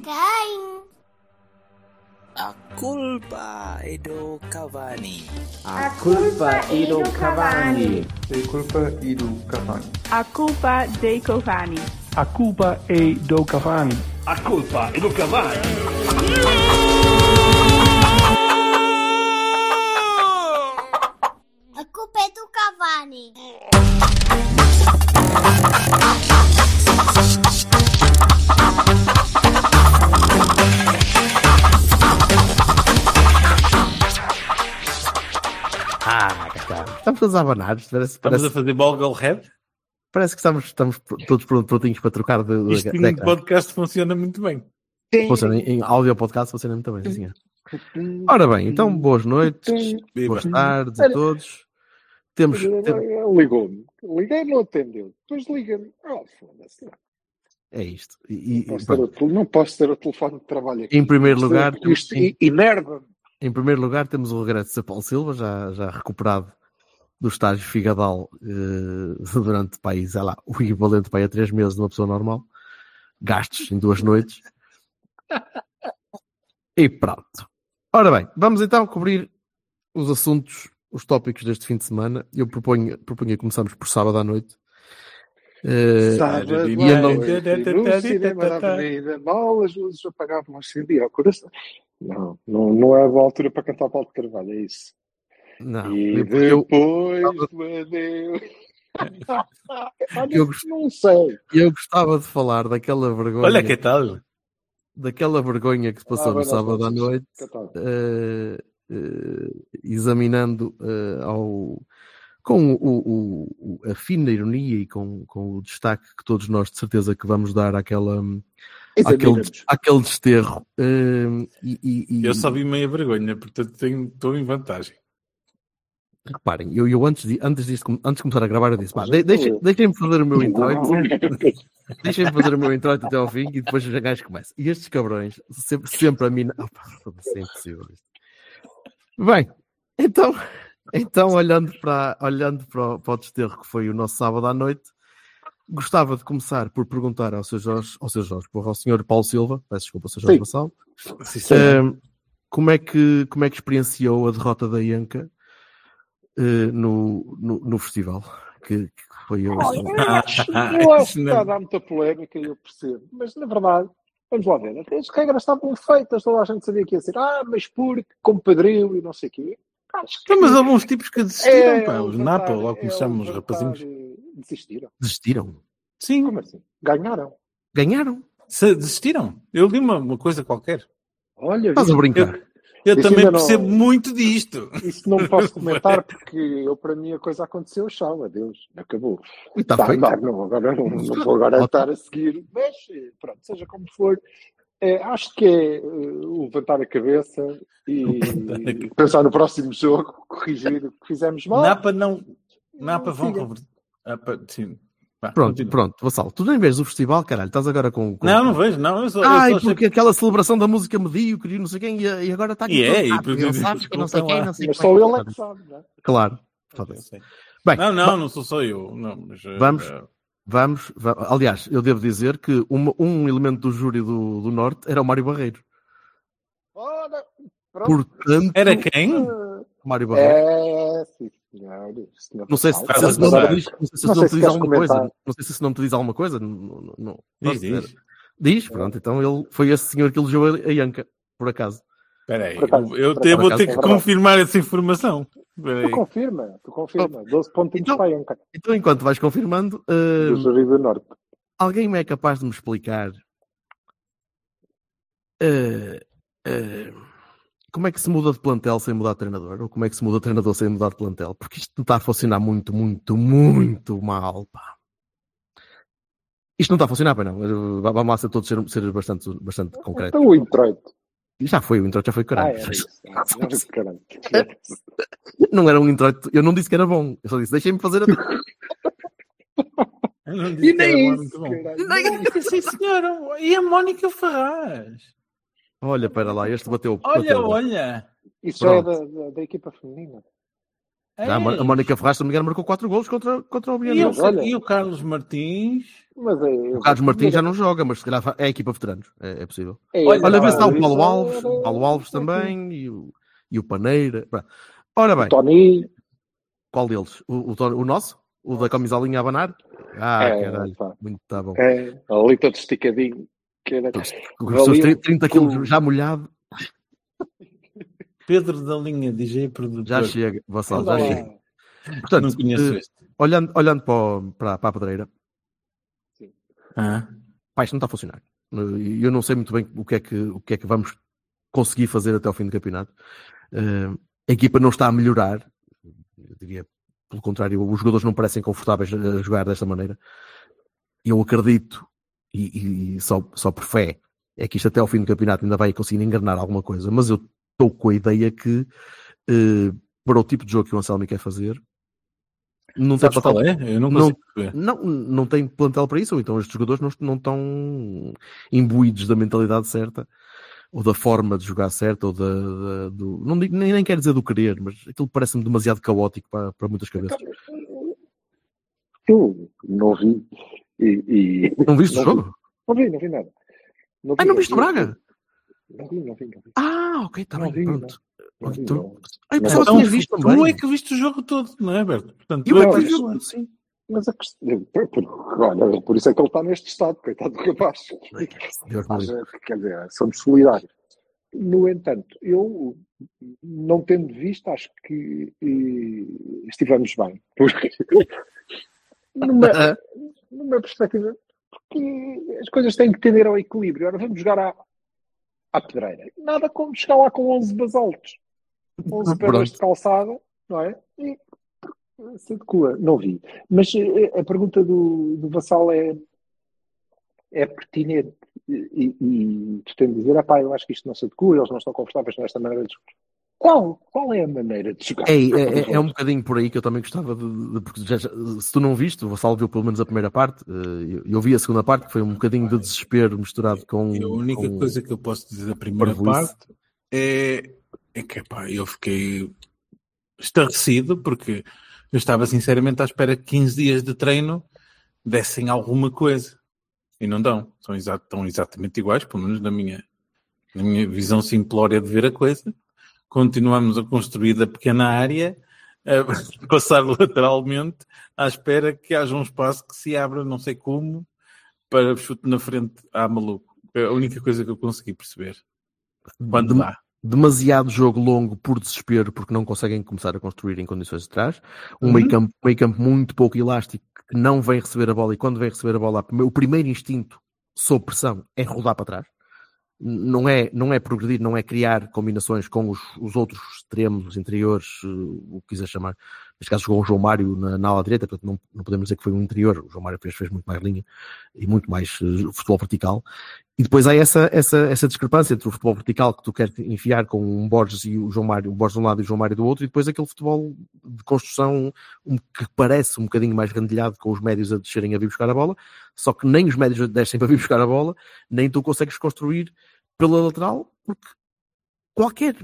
Quem? A culpa é do Cavani. A culpa é do Cavani. A culpa é do Cavani. A culpa dei Cavani. A culpa é do Cavani. A culpa é do Cavani. A culpa é do Cavani. Cá está. Estamos todos a abanar. Estamos a fazer ball head. Parece que estamos todos prontinhos para trocar de Isto em podcast funciona muito bem. Funciona, em áudio podcast funciona muito bem, sim. Ora bem, então boas noites, boas tardes a todos. Ligou-me. Liguei, não atendeu. Depois liga-me. Foda-se. É isto. Não posso ter o telefone de trabalho aqui. Em primeiro lugar, isto enerva-me. Em primeiro lugar, temos o regresso de Sr. Paulo Silva, já recuperado do estágio Figadal durante o equivalente a 3 meses de uma pessoa normal. Gastos em 2 noites. E pronto. Ora bem, vamos então cobrir os assuntos, os tópicos deste fim de semana. Eu proponho que começamos por sábado à noite. Sábado à noite, no cinema da Avenida, mal as luzes apagavam assim, ao coração. Não é a boa altura para cantar Paulo de Carvalho, é isso. Não, e depois do adeus. Não sei. Eu gostava de falar daquela vergonha. Olha que tal. Daquela vergonha que se passou no sábado à noite, examinando com a fina ironia e com o destaque que todos nós de certeza que vamos dar àquele desterro. Eu só vi meia vergonha, portanto estou em vantagem. Reparem, eu antes de começar a gravar eu disse, deixem-me fazer o meu introito. Deixem-me fazer o meu introito até ao fim e depois os gajos começam. E estes cabrões sempre a mim... é impossível isto. Bem, então olhando para o desterro que foi o nosso sábado à noite, gostava de começar por perguntar ao Sr. Paulo Silva, peço desculpa, Sr. Jorge Vassal, como é que experienciou a derrota da Ianca no festival? Que foi eu. Eu acho que está a dar muita polémica e eu percebo, mas na verdade, vamos lá ver, as regras estavam feitas, toda a gente sabia que ia ser, mas porque, compadril e não sei o quê. Mas alguns tipos que desistiram, os Napa, logo começamos os rapazinhos. Desistiram? Sim. Como assim? Ganharam? Desistiram? Eu li uma coisa qualquer. Olha, estás a brincar? Eu também percebo muito disto. Isso não posso comentar porque para mim a coisa aconteceu, tchau, adeus, acabou. Agora não vou estar a seguir, mas pronto, seja como for, acho que é levantar a cabeça e pensar no próximo jogo, corrigir o que fizemos mal. Napa vão converter. Sim. Pronto, Vassal, tu nem vês o festival, caralho, estás agora com... Não vejo, não. Porque aquela celebração da música medíocre e não sei quem, e agora está aqui... não sabes que não sei quem, não sei mas só ele é que sabe, não é? Claro. Bem, não sou só eu. Não, mas, vamos. Aliás, eu devo dizer que um elemento do júri do Norte era o Mário Barreiro. Ora, portanto... Era quem? Mário Barreiro. Sim. Não sei se esse nome te diz alguma coisa. Não. Diz, pronto. Então ele foi esse senhor que elogiou a Ianca, por acaso. Espera aí, eu vou ter que confirmar essa informação. Tu confirma. 12 pontos para a Ianca. Então, enquanto vais confirmando, do Júri do Norte. Alguém me é capaz de me explicar como é que se muda de plantel sem mudar de treinador? Ou como é que se muda de treinador sem mudar de plantel? Porque isto não está a funcionar muito mal, pá. Isto não está a funcionar, pá, não. Vamos lá ser todos ser bastante concretos. Então o introito. Já foi o introito, já foi caralho. Caralho. Não era um introito. Eu não disse que era bom. Eu só disse, deixem-me fazer E nem isso, caralho. Sim, senhora. E a Mónica Ferraz? Olha, pera lá, este bateu. Olha. Isso é da equipa feminina. Já, a Mónica Ferraz, se não me engano, marcou 4 golos contra o Bienal. E o Carlos Martins? O Carlos Martins já não joga, mas se calhar é a equipa veteranos. É possível. Olha, vê se está o Paulo Alves também e o Paneira. Ora bem. O Tony. Qual deles? O nosso? O da camisolinha a abanar? Caralho. Muito tá bom. Ali todo esticadinho. Com os seus 30 quilos já molhado. Pedro da Linha, DJ produtor. Já chega, Vassal, já chega. Portanto, não conheço olhando para a pedreira, isto não está a funcionar. Eu não sei muito bem o que é que vamos conseguir fazer até ao fim do campeonato. A equipa não está a melhorar. Eu diria, pelo contrário, os jogadores não parecem confortáveis a jogar desta maneira. Eu acredito, e só por fé, é que isto até ao fim do campeonato ainda vai conseguir engrenar alguma coisa, mas eu estou com a ideia que para o tipo de jogo que o Anselmi quer fazer não tem plantel. Eu não consigo ver. Não tem plantel para isso, ou então estes jogadores não estão imbuídos da mentalidade certa, ou da forma de jogar certa, ou do nem quero dizer do querer, mas aquilo parece-me demasiado caótico para muitas cabeças. Eu não vi. Não viste o jogo? Não vi nada. Não viste o Braga? Não vi. Ok, está bem, pronto. Então, tu é que viste o jogo todo, não é, Alberto? Portanto, sim. Mas a questão, olha, por isso é que ele está neste estado, coitado do rapaz. Quer dizer, somos solidários. No entanto, eu, não tendo visto, acho que estivemos bem. Porque, numa perspectiva, porque as coisas têm que tender ao equilíbrio. Ora, vamos jogar à pedreira. Nada como chegar lá com 11 basaltos. 11 pedras de calçada, não é? E se adequa. Não vi. Mas a pergunta do Vassal é pertinente. E tu tens de dizer, eu acho que isto não se adequa, eles não estão confortáveis nesta maneira de jogar. Qual é a maneira de jogar? É um bocadinho por aí que eu também gostava porque se tu não viste, o Vassal viu pelo menos a primeira parte, eu vi a segunda parte, que foi um bocadinho de desespero misturado com... A única coisa que eu posso dizer da primeira parte é que eu fiquei estarrecido, porque eu estava sinceramente à espera que 15 dias de treino dessem alguma coisa. E não dão. Estão exatamente iguais, pelo menos na minha visão simplória de ver a coisa. Continuamos a construir da pequena área, a passar lateralmente, à espera que haja um espaço que se abra, não sei como, para chute na frente maluco. É a única coisa que eu consegui perceber. Quando dá. Demasiado jogo longo por desespero, porque não conseguem começar a construir em condições de trás. Um meio campo muito pouco elástico, que não vem receber a bola, e quando vem receber a bola, o primeiro instinto, sob pressão, é rodar para trás. Não é progredir, não é criar combinações com os outros extremos, os interiores, o que quiser chamar. Neste caso jogou o João Mário na ala direita, portanto não podemos dizer que foi um interior. O João Mário fez muito mais linha e muito mais futebol vertical. E depois há essa discrepância entre o futebol vertical que tu queres enfiar com um Borges e o João Mário, o Borges de um lado e o João Mário do outro, e depois aquele futebol de construção que parece um bocadinho mais grandilhado, com os médios a descerem a vir buscar a bola, só que nem os médios descem para vir buscar a bola, nem tu consegues construir pela lateral, porque qualquer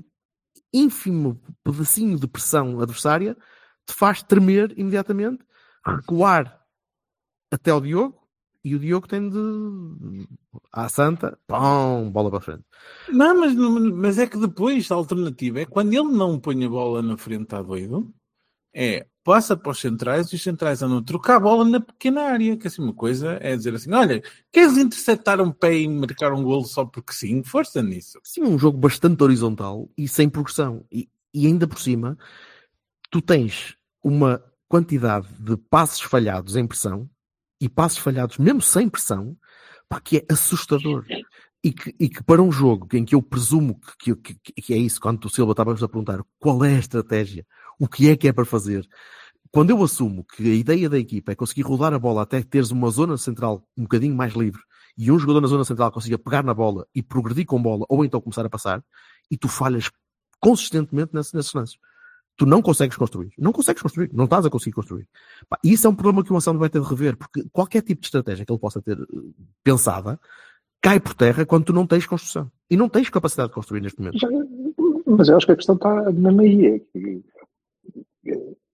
ínfimo pedacinho de pressão adversária te faz tremer imediatamente, recuar até ao Diogo, e o Diogo tem de à santa, pão, bola para a frente. Não, mas é que depois a alternativa é quando ele não põe a bola na frente, está doido, passa para os centrais e os centrais andam a trocar a bola na pequena área, que assim uma coisa é dizer assim, olha, queres interceptar um pé e marcar um golo só porque sim? Força nisso. Sim, um jogo bastante horizontal e sem progressão. E ainda por cima, tu tens uma quantidade de passes falhados em pressão e passes falhados mesmo sem pressão, que é assustador. E que para um jogo em que eu presumo que é isso, quando o Silva estava a perguntar qual é a estratégia, o que é para fazer, quando eu assumo que a ideia da equipa é conseguir rodar a bola até teres uma zona central um bocadinho mais livre e um jogador na zona central consiga pegar na bola e progredir com bola ou então começar a passar, e tu falhas consistentemente nesses lances. Tu não consegues construir. Não estás a conseguir construir. E isso é um problema que o Anselmo vai ter de rever, porque qualquer tipo de estratégia que ele possa ter pensada cai por terra quando tu não tens construção. E não tens capacidade de construir neste momento. Mas eu acho que a questão está na meia.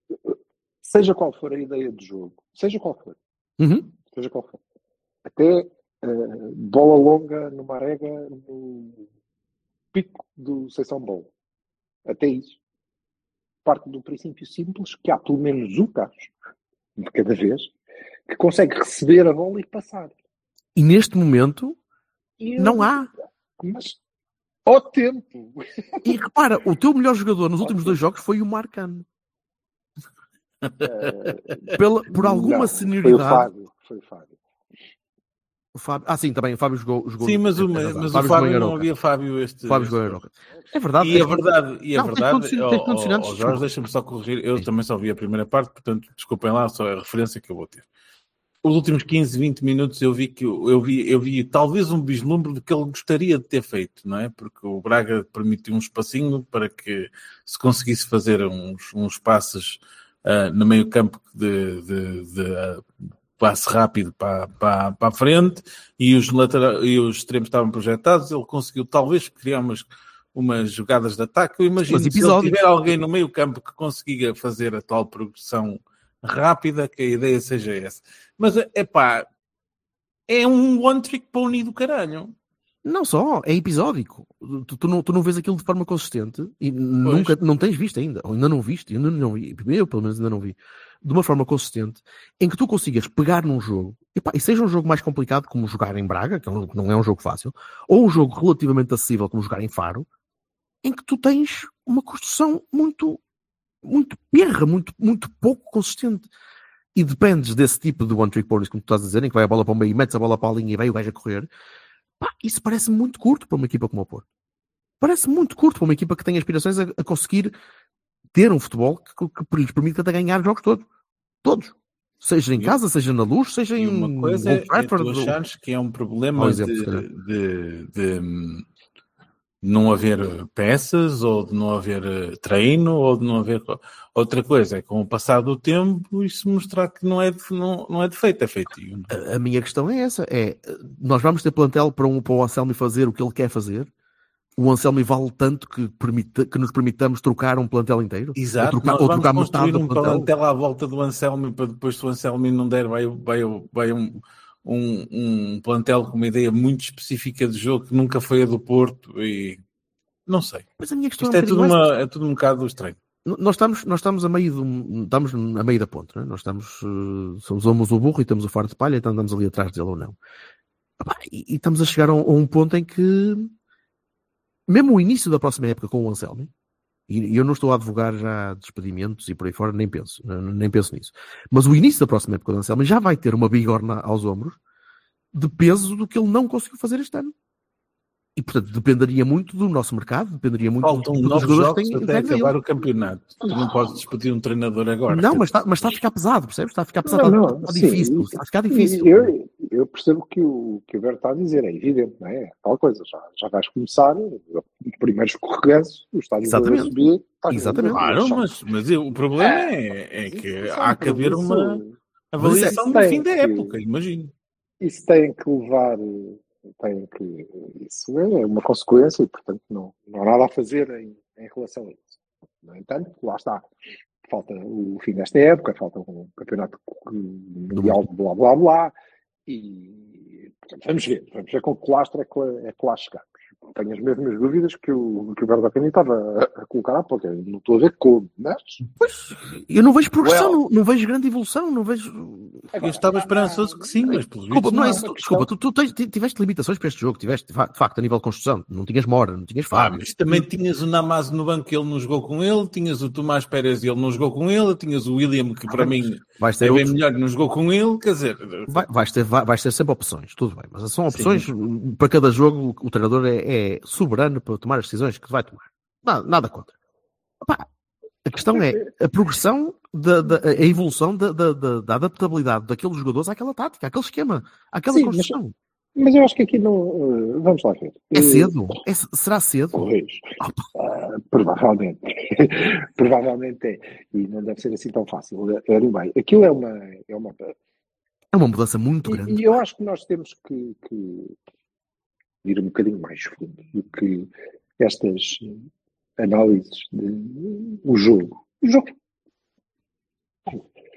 seja qual for a ideia de jogo, seja qual for, Uhum. até bola longa numa arega no pico do Seição Bowl, até isso, parte do princípio simples que há pelo menos um gajo de cada vez que consegue receber a bola e passar. E neste momento E não há. Mas ao tempo. E repara, o teu melhor jogador nos últimos 2 jogos foi o Marcano. Por alguma Não, senioridade. Foi o Fábio. O Fábio. Sim, também o Fábio jogou. Sim, mas o Fábio não havia Fábio este. O Fábio jogou em Aroca. É verdade. E a verdade, tens condicionantes. Jorge, deixa-me só corrigir. Eu também só vi a primeira parte, portanto, desculpem lá, só a referência que eu vou ter. Os últimos 15, 20 minutos eu vi talvez um vislumbre do que ele gostaria de ter feito, não é? Porque o Braga permitiu um espacinho para que se conseguisse fazer uns passes no meio campo de passe rápido para a frente e os extremos estavam projetados. Ele conseguiu talvez criar umas jogadas de ataque. Eu imagino que se ele tiver alguém no meio campo que consiga fazer a tal progressão rápida, que a ideia seja essa. Mas, é um one-trick pony do caralho. Não só, é episódico. Tu não vês aquilo de forma consistente e nunca, não tens visto ainda, ou ainda não viste, eu pelo menos ainda não vi, de uma forma consistente, em que tu consigas pegar num jogo, e seja um jogo mais complicado como jogar em Braga, que não é um jogo fácil, ou um jogo relativamente acessível como jogar em Faro, em que tu tens uma construção muito perra, muito pouco consistente. E dependes desse tipo de one-trick ponies, como tu estás a dizer, em que vai a bola para o meio e metes a bola para a linha e vai o gajo a correr. Isso parece muito curto para uma equipa como o Porto. Parece muito curto para uma equipa que tem aspirações a conseguir ter um futebol que lhes permita ganhar jogos todos. Seja em casa, seja na Luz, seja em uma coisa Old Trafford. Tu achares que é um problema de não haver peças, ou de não haver treino, ou de não haver... Outra coisa é, com o passar do tempo, isso mostrar que não é defeito, é feitio. A minha questão é essa, nós vamos ter plantel para o Anselmi fazer o que ele quer fazer? O Anselmi vale tanto que nos permitamos trocar um plantel inteiro? Exato, ou trocar metade do plantel à volta do Anselmi, para depois, se o Anselmi não der, vai um plantel com uma ideia muito específica de jogo que nunca foi a do Porto e não sei. Mas a minha questão isto é tudo um bocado estranho. Nós estamos a meio da ponte, não é? Nós somos o burro e temos o faro de palha, então andamos ali atrás dele ou não. E estamos a chegar a um ponto em que mesmo o início da próxima época com o Anselmi, e eu não estou a advogar já despedimentos e por aí fora, nem penso nisso. Mas o início da próxima época do Anselmi já vai ter uma bigorna aos ombros de peso do que ele não conseguiu fazer este ano. E, portanto, dependeria muito do nosso mercado, dependeria muito Faltam dos jogadores que têm até acabar o campeonato. Tu não podes discutir um treinador agora. Não, mas está a ficar pesado, percebes? Está a ficar pesado, está difícil. Está a ficar difícil. Eu percebo que o Alberto está a dizer, é evidente, não é? Tal coisa, já vais começar, o primeiro escorregaço, o estádio vai subir. Exatamente. Claro, mas o problema é que há que haver uma avaliação no fim da época, imagino. Isso tem que levar... isso é uma consequência e, portanto, não há nada a fazer em relação a isso. No entanto, lá está. Falta o fim desta época, falta um campeonato mundial, blá, blá, blá. E, portanto, vamos ver com que lastro é que lá chegamos. Tenho as mesmas dúvidas que o Bernardini estava a colocar há pouco. Eu não estou a ver como, mas... Pois, eu não vejo progressão, não vejo grande evolução, não vejo... Eu estava esperançoso que sim, mas pelos vistos não é isso. Desculpa, tu tiveste limitações para este jogo, tiveste, de facto, a nível de construção. Não tinhas Mora, não tinhas Fábio. Mas também tinhas o Namazo no banco que ele não jogou com ele, tinhas o Tomás Pérez e ele não jogou com ele, tinhas o William, que para mim é bem melhor e não jogou com ele, quer dizer... Vais ter sempre opções, tudo bem, mas são opções, para cada jogo o treinador é soberano para tomar as decisões que vai tomar. Nada contra. A questão é a progressão, a evolução da adaptabilidade daqueles jogadores àquela tática, àquele esquema, àquela construção. Mas eu acho que aqui não... Vamos lá ver. É cedo? Será cedo? Provavelmente. Provavelmente é. E não deve ser assim tão fácil. Bem, aquilo é uma mudança muito grande. E eu acho que nós temos que ir um bocadinho mais fundo do que estas análises de o jogo.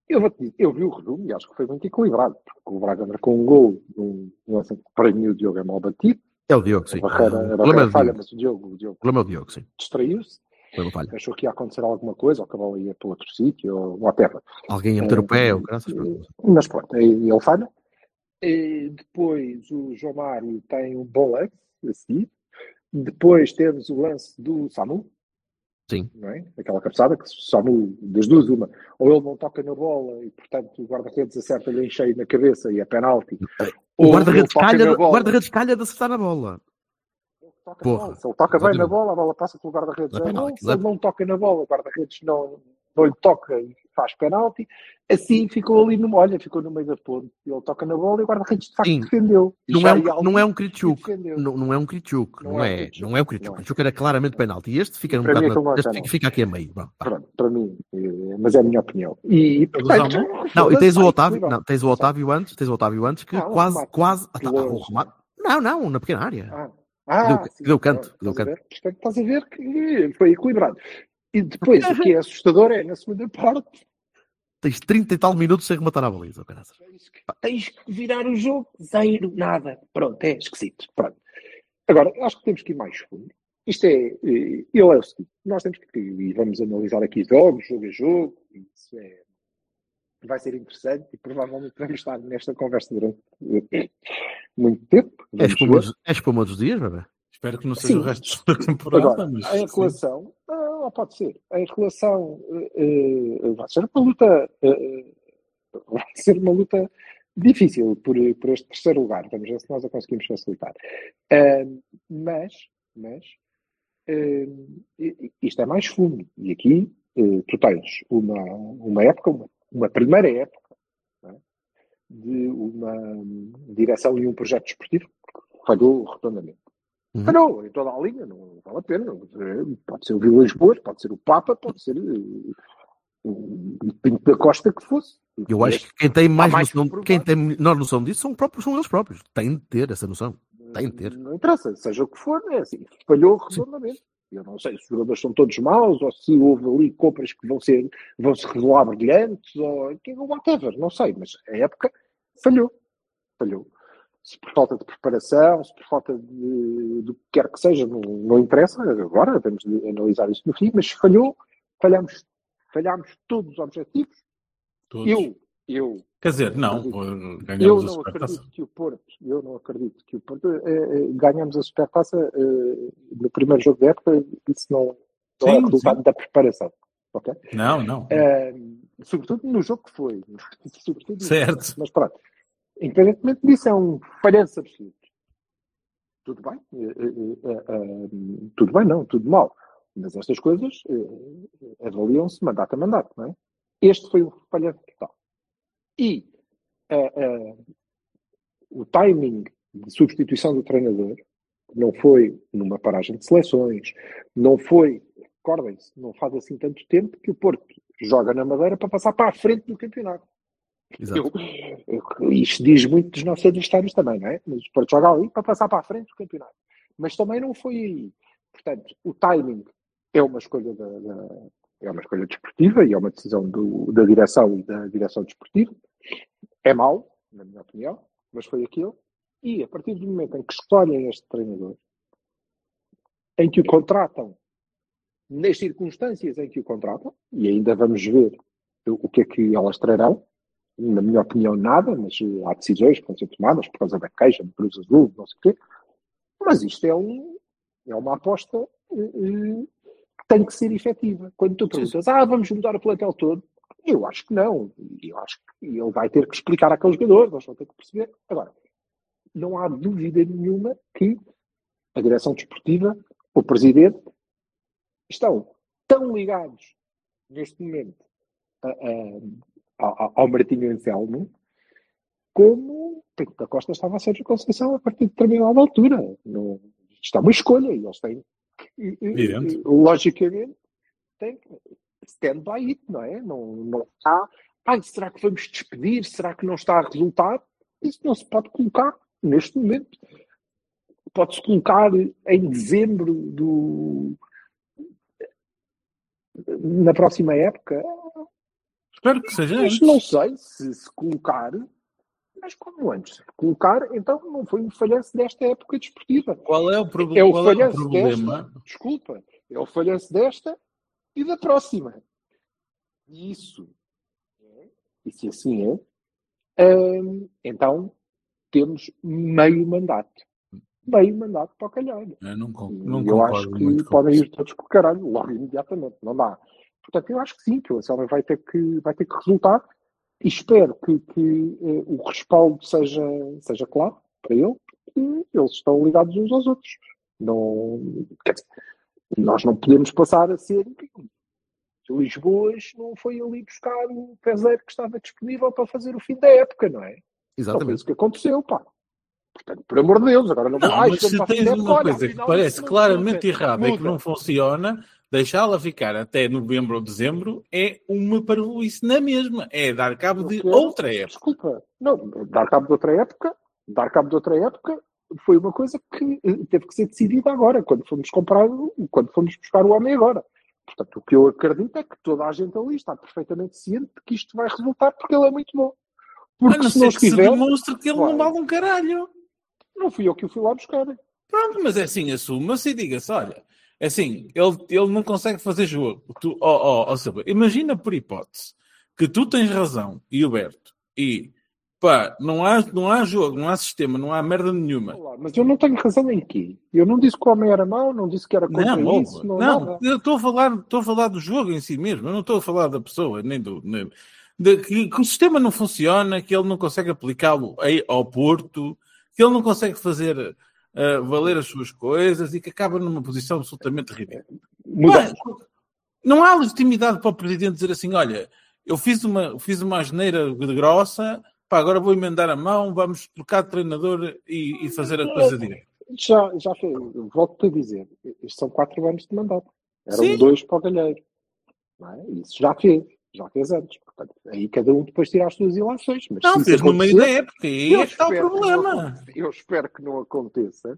Eu vou-te dizer, eu vi o resumo e acho que foi muito equilibrado, porque o Braga marcou um gol, para mim o Diogo é mal batido. É o Diogo, sim. A barreira falha, mas o Diogo problema é o Diogo, sim. distraiu-se. Falha. Achou que ia acontecer alguma coisa, ou que a bola ia para outro sítio, ou whatever. Alguém ia meter o pé, ou graças. Mas pronto, ele falha. E depois o João Mário tem um bom lance a seguir. Depois temos o lance do Samu. Sim. Não é? Aquela cabeçada que o Samu, das duas, uma. Ou ele não toca na bola e, portanto, o guarda-redes acerta-lhe em cheio na cabeça e é penalti. O guarda-redes calha de acertar na bola. Porra, se ele toca bem na bola, a bola passa pelo guarda-redes. Se ele não toca na bola, o guarda-redes não lhe toca e faz penalti. Assim ficou ali ficou no meio da ponte. Ele toca na bola e o guarda-redes de facto defendeu. Não é um Kritchuk. Não é um Kritchuk. Não é um Kritchuk. O Kritchuk era claramente penalti. E este fica um bocado. Este fica aqui a meio. Pronto, para mim, mas é a minha opinião. E tens o Otávio. Não, tens o Otávio antes. Tens o Otávio antes que quase. Não, na pequena área. Deu canto. Portanto, estás a ver que foi equilibrado. E depois, o que é assustador é, na segunda parte, tens 30 e tal minutos sem rematar a baliza. Tens que virar o jogo, 0, nada. Pronto, é esquisito. Pronto. Agora, acho que temos que ir mais fundo. Isto é o seguinte, nós temos que ir, e vamos analisar aqui jogo a jogo, isso vai ser interessante e provavelmente vamos estar nesta conversa durante muito tempo. És como outros dias, bebê? Espero que não seja o resto da temporada. Agora, mas a relação, pode ser. A relação vai ser uma luta difícil por este terceiro lugar. Vamos ver se nós a conseguimos facilitar. Mas isto é mais fundo. E aqui tu tens uma época, uma primeira época, não é? De uma direção e um projeto desportivo que falhou redondamente. Falhou em toda a linha, não vale a pena. Pode ser o Vilas Boas, pode ser o Papa, pode ser o Pinto da Costa que fosse. Eu acho que quem tem mais noção, quem tem menor noção disso são eles próprios. Têm de ter essa noção. Têm de ter. Não interessa, seja o que for, é assim. Falhou redondamente. Eu não sei se os jogadores são todos maus ou se houve ali compras que vão se revelar brilhantes ou whatever, não sei, mas a época falhou. Se por falta de preparação, se por falta do que quer que seja, não interessa, agora vamos analisar isso no fim, mas falhámos todos os objetivos. Todos. Eu quer dizer, não, ganhamos a Supertaça. Eu não acredito que o Porto ganhamos a Supertaça no primeiro jogo da época, isso não é resultado da preparação. Okay? Não. Sobretudo no jogo que foi. Certo. Mas pronto. Independentemente disso, é um falhanço absurdo. Tudo bem? Tudo bem, não, tudo mal. Mas estas coisas avaliam-se mandato a mandato, não é? Este foi um falhanço total. E o timing de substituição do treinador não foi numa paragem de seleções, não foi, recordem-se, não faz assim tanto tempo que o Porto joga na Madeira para passar para a frente do campeonato. Isto diz muito dos nossos adversários também, não é? Mas o Porto joga ali para passar para a frente do campeonato. Mas também não foi aí. Portanto, o timing é uma escolha é uma escolha desportiva e é uma decisão da direção e da direção desportiva. É mau, na minha opinião, mas foi aquilo. E a partir do momento em que escolhem este treinador, em que o contratam, nas circunstâncias em que o contratam, e ainda vamos ver o que é que elas trarão, na minha opinião nada, mas há decisões que vão ser tomadas por causa da queixa, do Cruz Azul, não sei o quê. Mas isto é uma aposta que tem que ser efetiva. Quando tu perguntas, vamos mudar o plantel todo, eu acho que não. Eu acho que ele vai ter que explicar àqueles jogadores, nós vamos ter que perceber. Agora, não há dúvida nenhuma que a direção desportiva, o presidente, estão tão ligados neste momento ao Martinho Anselmo como Pinto da Costa estava a Sérgio Conceição a partir de determinada altura. Isto é uma escolha e eles têm logicamente têm que stand by it, não é? Não há será que vamos despedir? Será que não está a resultar? Isso não se pode colocar neste momento. Pode-se colocar em dezembro na próxima época. Espero que seja Mas antes. não sei se colocar, mas como antes. Colocar, então não foi um falhanço desta época desportiva. Qual é o É o problema? falhanço desta, desculpa, é o falhanço desta e da próxima. E isso, e se assim então temos meio mandato. Meio mandato para o calhar. Eu não E eu acho concordo que muito com podem isso. ir todos para o caralho, logo imediatamente, não dá. Portanto, eu acho que sim, que o Anselmo vai ter que resultar e espero que o respaldo seja claro para ele, porque eles estão ligados uns aos outros. Não, quer dizer, nós não podemos passar a ser. Lisboa não foi ali buscar o peseiro que estava disponível para fazer o fim da época, não é? Não foi Exatamente. isso que aconteceu, pá. Portanto, por amor de Deus, agora não vou... Não, mas chegamos se para o fim tens da época, uma olha, coisa que afinal, parece isto não claramente muda. errada e que não funciona, deixá-la ficar até novembro ou dezembro é uma parvoíce na mesma. É dar cabo de outra época. Desculpa. Não, dar cabo de outra época foi uma coisa que teve que ser decidida agora, quando fomos buscar o homem agora. Portanto, o que eu acredito é que toda a gente ali está perfeitamente ciente de que isto vai resultar porque ele é muito bom. Porque A não se não ser que estiver... se demonstre que ele não vai. vale um caralho. Não fui eu que o fui lá buscar. Pronto, mas é assim, assuma-se e diga-se, olha, é assim, ele não consegue fazer jogo. Ou seja, imagina por hipótese que tu tens razão, Gilberto, e pá, não há jogo, não há sistema, não há merda nenhuma. Mas eu não tenho razão em quê? Eu não disse que o homem era mau, não disse que era contra isso, não nada. Eu estou a falar do jogo em si mesmo, eu não estou a falar da pessoa, que o sistema não funciona, que ele não consegue aplicá-lo ao Porto, que ele não consegue fazer valer as suas coisas e que acaba numa posição absolutamente ridícula. Não há legitimidade para o Presidente dizer assim, olha, eu fiz uma asneira grossa, pá, agora vou emendar a mão, vamos trocar de treinador e fazer a coisa direita. Já fez, volto-te a dizer, estes são 4 anos de mandato. Eram Sim. 2 para o Galheiro. Não é? Isso já fez antes. Portanto, aí cada um depois tira as suas ilações. Mas não, fez no meio da época, e aí é que está o problema. Eu espero que não aconteça,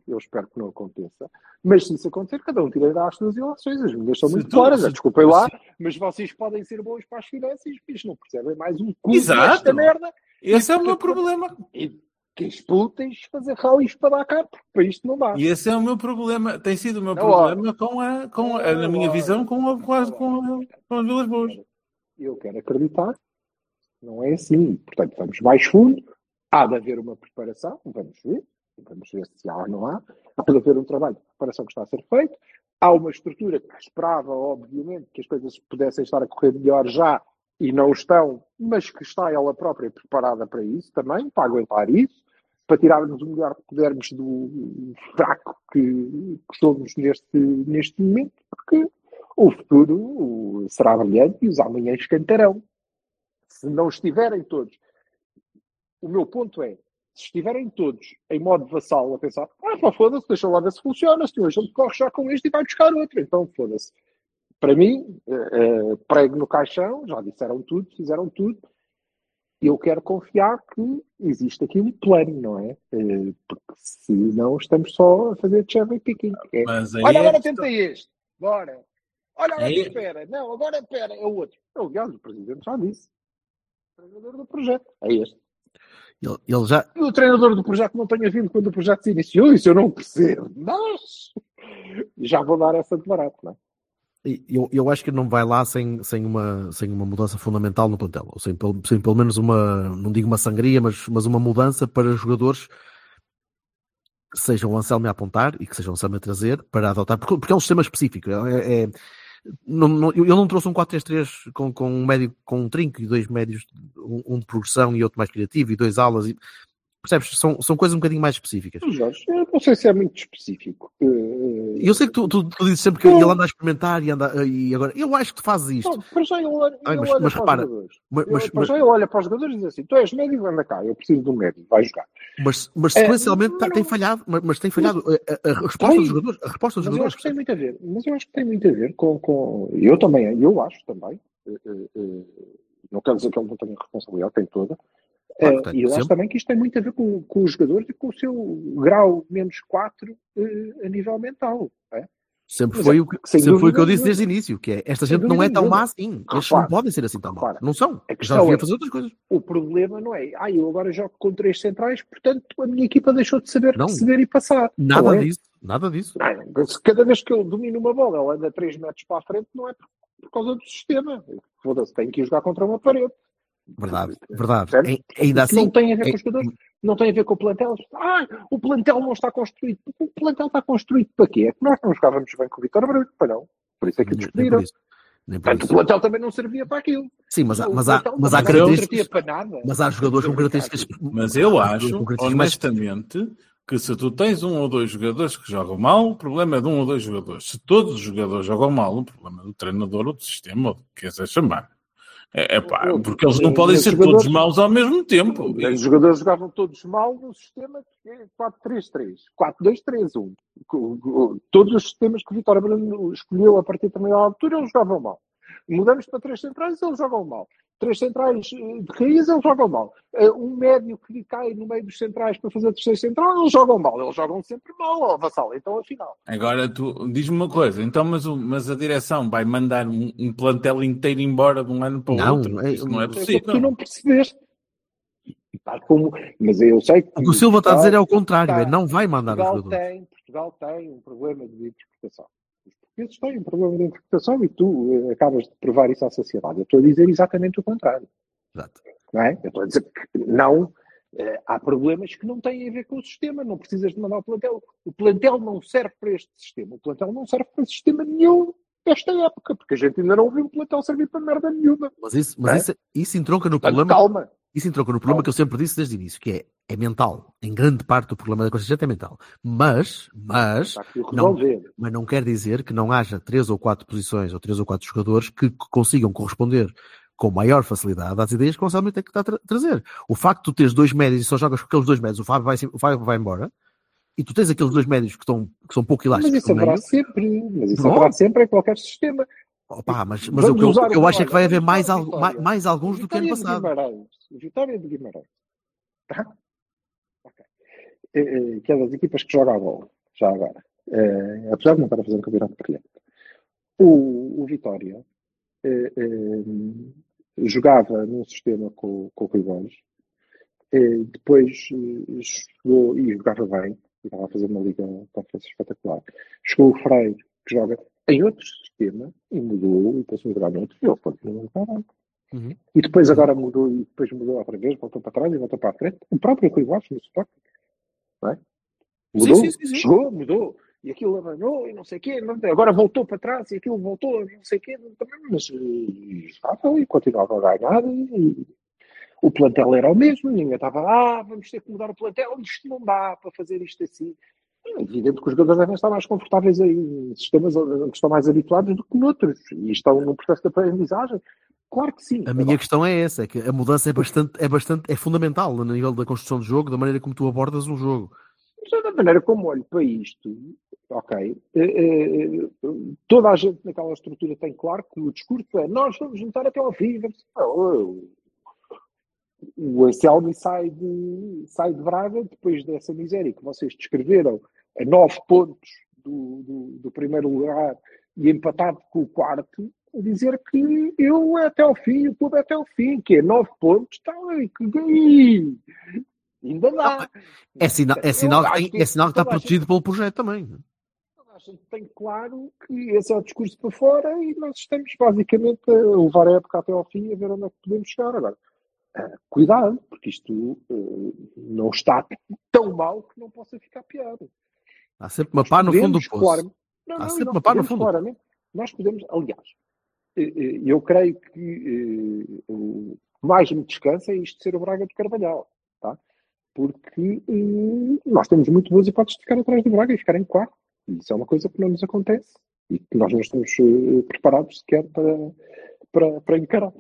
mas se isso acontecer, cada um tirará as suas ilações. As minhas são muito claras, desculpem lá, mas vocês podem ser bons para as finanças, mas não percebem mais um cu desta merda. Esse é o meu problema. E que explotem fazer rallies para dar cá, porque para isto não dá. E esse é o meu problema, tem sido o meu problema na minha visão, com as Vilas Boas. Eu quero acreditar, não é assim. Portanto, vamos mais fundo, há de haver uma preparação, vamos ver se há ou não há, há de haver um trabalho de preparação que está a ser feito, há uma estrutura que esperava, obviamente, que as coisas pudessem estar a correr melhor já, e não estão, mas que está ela própria preparada para isso também, para aguentar isso, para tirarmos o melhor que pudermos do fraco que somos neste momento, porque o futuro será brilhante e os amanhãs cantarão. Se não estiverem todos, o meu ponto é, se estiverem todos em modo vassalo a pensar, foda-se, deixa lá ver se funciona, se a gente corre já com este e vai buscar outro, então foda-se. Para mim, prego no caixão, já disseram tudo, fizeram tudo. Eu quero confiar que existe aqui um plano, não é? Porque senão estamos só a fazer cherry picking. Olha, agora tentei este. Bora. Olha, agora espera. Não, agora espera. É o outro. Aliás, o Presidente já disse. O treinador do projeto. É este. Ele já... E o treinador do projeto não tenha vindo quando o projeto se iniciou. Isso eu não percebo. Mas já vou dar essa de barato, não é? Eu acho que não vai lá sem uma mudança fundamental no plantel, ou sem pelo menos não digo uma sangria, mas uma mudança para jogadores que sejam o Anselmo a apontar e que sejam o Anselmo a trazer para adotar, porque é um sistema específico. Ele não trouxe um 4-3-3 com um médio, com um trinco e 2 médios, um de progressão e outro mais criativo e 2 alas. Percebes? São coisas um bocadinho mais específicas. Jorge, eu não sei se é muito específico. Eu sei que tu dizes sempre que ele anda a experimentar e agora eu acho que tu fazes isto. Não, para já ele olha mas repara, para já ele olha para os jogadores e diz assim: tu és médio, anda cá, eu preciso de um médio, vai jogar. Mas sequencialmente tem falhado, mas tem falhado a resposta dos jogadores. A resposta dos jogadores. Eu acho que tem muito a ver. Mas eu acho que tem muito a ver com eu também, eu acho também. Não quero dizer que ele não tenha responsabilidade, tem toda. E eu acho também que isto tem muito a ver com os jogadores e com o seu grau -4 a nível mental. É? Sempre Mas foi é, o que sem sempre foi o que eu dúvida disse desde o nenhuma. início, que é esta Sem gente não é dúvida tão má nenhuma. assim. Estes Repara, não podem ser assim tão maus. repara. Não são. A Já questão devia é, fazer outras coisas. o problema não é, eu agora jogo com 3 centrais, portanto a minha equipa deixou de saber Não. receber e passar. Nada Não é? disso. Nada disso. Não, se cada vez que eu domino uma bola, ela anda 3 metros para a frente, não é por causa do sistema. Foda-se, tenho que ir jogar contra uma parede. Verdade. Verdade. Certo? Ainda Isso não assim. tem a ver com os jogadores, não tem a ver com o plantel. O plantel não está construído. O plantel está construído para quê? É que nós não jogávamos bem com o Vitória Branco, para não. Por isso é que o Nem por despediram. isso. Nem por Portanto, o isso. plantel também não servia para aquilo. Sim, mas O há plantel mas também há não características. servia para nada. Mas há jogadores com características. Mas eu acho, com características mais- honestamente, que se tu tens 1 ou 2 jogadores que jogam mal, o problema é de 1 ou 2 jogadores. Se todos os jogadores jogam mal, o problema é do treinador ou do sistema, ou do que quiser chamar. Porque eles não podem ser todos maus ao mesmo tempo. Os jogadores jogavam todos mal no sistema 4-3-3, 4-2-3-1. Todos os sistemas que o Vitória Branco escolheu a partir de determinada altura, eles jogavam mal. Mudamos para 3 centrais, eles jogam mal. 3 centrais de raiz, eles jogam mal. Um médio que cai no meio dos centrais para fazer terceiro central, eles jogam mal. Eles jogam sempre mal, ó, Vassal. Então, afinal. Agora, tu diz-me uma coisa. Então, mas a direção vai mandar um plantel inteiro embora de um ano para o outro? Isso não é possível. Tu não percebeste. Mas eu sei que... O que o Silva está a dizer é o contrário. Não vai mandar os jogadores. Portugal tem um problema de interpretação. Os portugueses têm um problema de interpretação e tu acabas de provar isso à sociedade. Eu estou a dizer exatamente o contrário. Exato. Não é? Eu estou a dizer que não. Há problemas que não têm a ver com o sistema. Não precisas de mandar o plantel. O plantel não serve para este sistema. O plantel não serve para sistema nenhum desta época, porque a gente ainda não viu o plantel servir para merda nenhuma. Mas isso entronca no problema. Calma. Isso entronca no problema que eu sempre disse desde o início, que é mental. Em grande parte o problema da Constituição é mental. Mas não quer dizer que não haja 3 ou 4 posições ou 3 ou 4 jogadores que consigam corresponder com maior facilidade às ideias que o Anselmo tem que estar a trazer. O facto de tu teres 2 médios e só jogas com aqueles 2 médios, o Fábio vai embora, e tu tens aqueles 2 médios que são pouco elásticos. Mas isso haverá sempre. Mas isso haverá sempre em qualquer sistema. Opa, mas eu acho é que vai haver mais alguns do que ano passado. Vitória de Guimarães. Tá? Okay. Que é das equipas que jogam a bola, já agora. Apesar de não estar a fazer um campeonato brilhante. O Vitória jogava num sistema com o Rui Borges, depois chegou e jogava bem, estava a fazer uma liga conferência espetacular. Chegou o Freire, que joga em outro sistema, e mudou, e passou a jogar no outro, e ele continuou a jogar bem. Uhum. E depois agora mudou, e depois mudou outra vez, voltou para trás e voltou para a frente. O próprio Rui Borges no Sporting. Não é? Mudou, sim. chegou, mudou. E aquilo abanou e não sei o quê. Agora voltou para trás e aquilo voltou, não sei o quê. Mas estava e continuava a ganhar. E o plantel era o mesmo. Ninguém estava, vamos ter que mudar o plantel. Isto não dá para fazer isto assim. É evidente que os jogadores devem estar mais confortáveis em sistemas onde estão mais habituados do que noutros. E estão num processo de aprendizagem. Claro que sim. A minha questão é essa, é que a mudança é fundamental no nível da construção do jogo, da maneira como tu abordas um jogo. Mas da maneira como olho para isto, ok, toda a gente naquela estrutura tem claro que o discurso é nós vamos juntar até ao fim. O Anselmo sai de Braga depois dessa miséria que vocês descreveram a 9 pontos do primeiro lugar e empatado com o quarto, a dizer que eu até ao fim, o clube é até ao fim, que é 9 pontos, ainda dá. É sinal que está protegido pelo projeto também. A gente tem claro que esse é o discurso para fora e nós estamos basicamente a levar a época até ao fim e a ver onde é que podemos chegar agora. Cuidado, porque isto não está tão mal que não possa ficar pior. Há sempre uma pá no fundo do poço. Há sempre uma pá no fundo. Claramente, nós podemos, aliás, eu creio que o que mais me descansa é isto de ser o Braga de Carvalhal, tá? Porque nós temos muito boas hipóteses de ficar atrás do Braga e ficar em quarto. Isso é uma coisa que não nos acontece e que nós não estamos preparados sequer para encarar.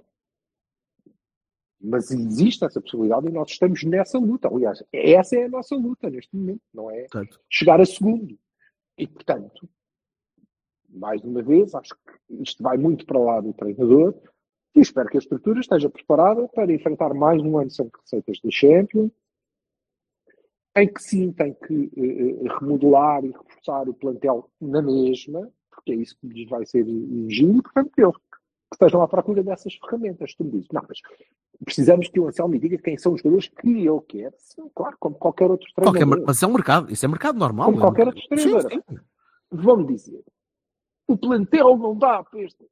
Mas existe essa possibilidade e nós estamos nessa luta. Aliás, essa é a nossa luta neste momento, não é chegar a segundo. E, portanto, mais uma vez, acho que isto vai muito para lá do treinador e espero que a estrutura esteja preparada para enfrentar mais um ano sem receitas da Champions em que sim tem que remodelar e reforçar o plantel na mesma, porque é isso que lhes vai ser exigido, e portanto eles que estejam à procura dessas ferramentas. Tu me dizes, não, mas precisamos que o Anselmo me diga quem são os jogadores que ele quer. Sim, claro, como qualquer outro treinador. Mas é um mercado, isso é mercado normal. Como qualquer outro treinador. Sim. Vão-me dizer, o plantel não dá para este.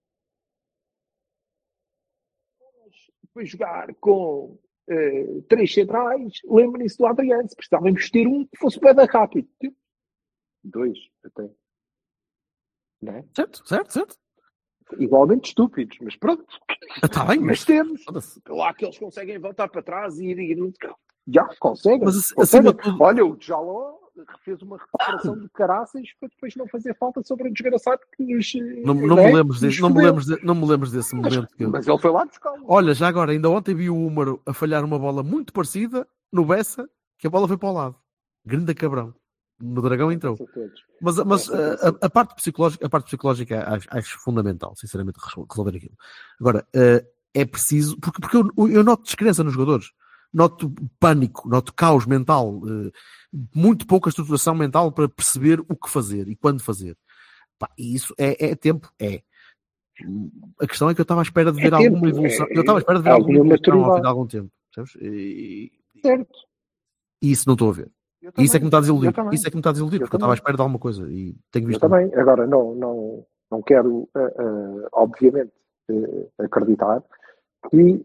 Depois jogar com 3 centrais, lembrem-se do Adriano, se precisávamos ter um que fosse bem rápido. 2 até. Não é? Certo. Igualmente estúpidos, mas pronto. Está bem, mas temos. Lá que eles conseguem voltar para trás e ir. Já conseguem. Mas conseguem. Olha, o Jaló fez uma recuperação de caraças para depois não fazer falta sobre o desgraçado que nos. Não me lembro desse momento. Mas ele foi lá buscar. Olha, já agora, ainda ontem vi o Húmero a falhar uma bola muito parecida no Bessa, que a bola foi para o lado. Grande cabrão. No Dragão entrou. Mas a parte psicológica acho fundamental, sinceramente, resolver aquilo. Agora, é preciso, porque eu noto descrença nos jogadores, noto pânico, noto caos mental, muito pouca estruturação mental para perceber o que fazer e quando fazer. E isso é tempo, é. A questão é que eu estava à espera de ver alguma evolução. Eu estava à espera de ver alguma evolução ao fim de algum tempo. Sabes? Certo. E isso não estou a ver. Isso é que me está a desiludir. Porque eu estava à espera de alguma coisa e tenho visto. Eu também. Agora, não quero, obviamente, acreditar que,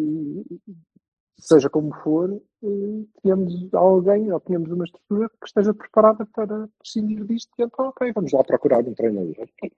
seja como for, tenhamos alguém ou tenhamos uma estrutura que esteja preparada para prescindir disto e então, ok, vamos lá procurar um treinador.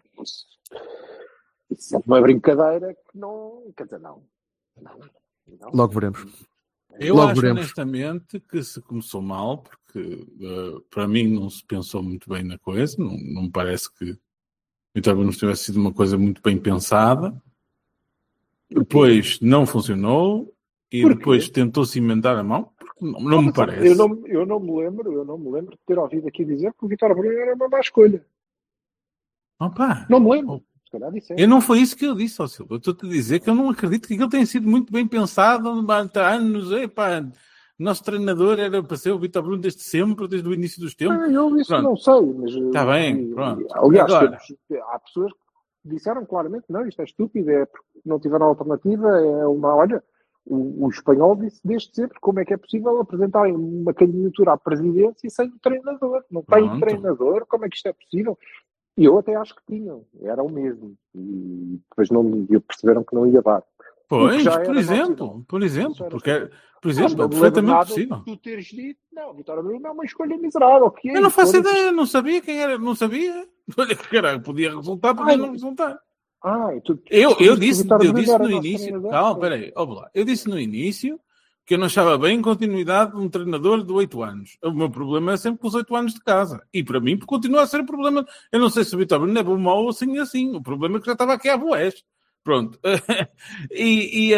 Isso é uma brincadeira que não. Quer dizer, não. Logo veremos. Eu acho honestamente que se começou mal, porque para mim não se pensou muito bem na coisa, não me parece que Vitória não tivesse sido uma coisa muito bem pensada. Depois não funcionou e depois tentou-se emendar a mão, porque não me parece. Eu não me lembro de ter ouvido aqui dizer que o Vitória Bruno era uma má escolha. Opa. Não me lembro. Eu não foi isso que eu disse, ó Silva. Eu estou-te a dizer que eu não acredito que aquilo tenha sido muito bem pensado há anos. Nosso treinador era para ser o Vitor Bruno desde sempre, desde o início dos tempos. Eu isso não sei, mas... Está bem, pronto. Aliás, há pessoas que disseram claramente, não, isto é estúpido, é porque não tiveram alternativa, é uma... Olha, o espanhol disse desde sempre como é que é possível apresentarem uma candidatura à presidência sem o treinador. Não tem treinador, como é que isto é possível? E eu até acho que tinham, era o mesmo. E depois perceberam que não ia dar. Pois, por exemplo, perfeitamente possível. Tu teres dito, não, Vitória Bruno é uma escolha miserável. Eu não faço ideia, não sabia quem era, não sabia. Olha, caralho, podia resultar, podia não resultar. Eu disse no início, calma, peraí, eu disse no início que eu não achava bem a continuidade de um treinador de 8 anos. O meu problema é sempre com os 8 anos de casa. E para mim continua a ser o problema. Eu não sei se o Vitória Bruno é bom ou mau assim. O problema é que já estava aqui à boés. Pronto. E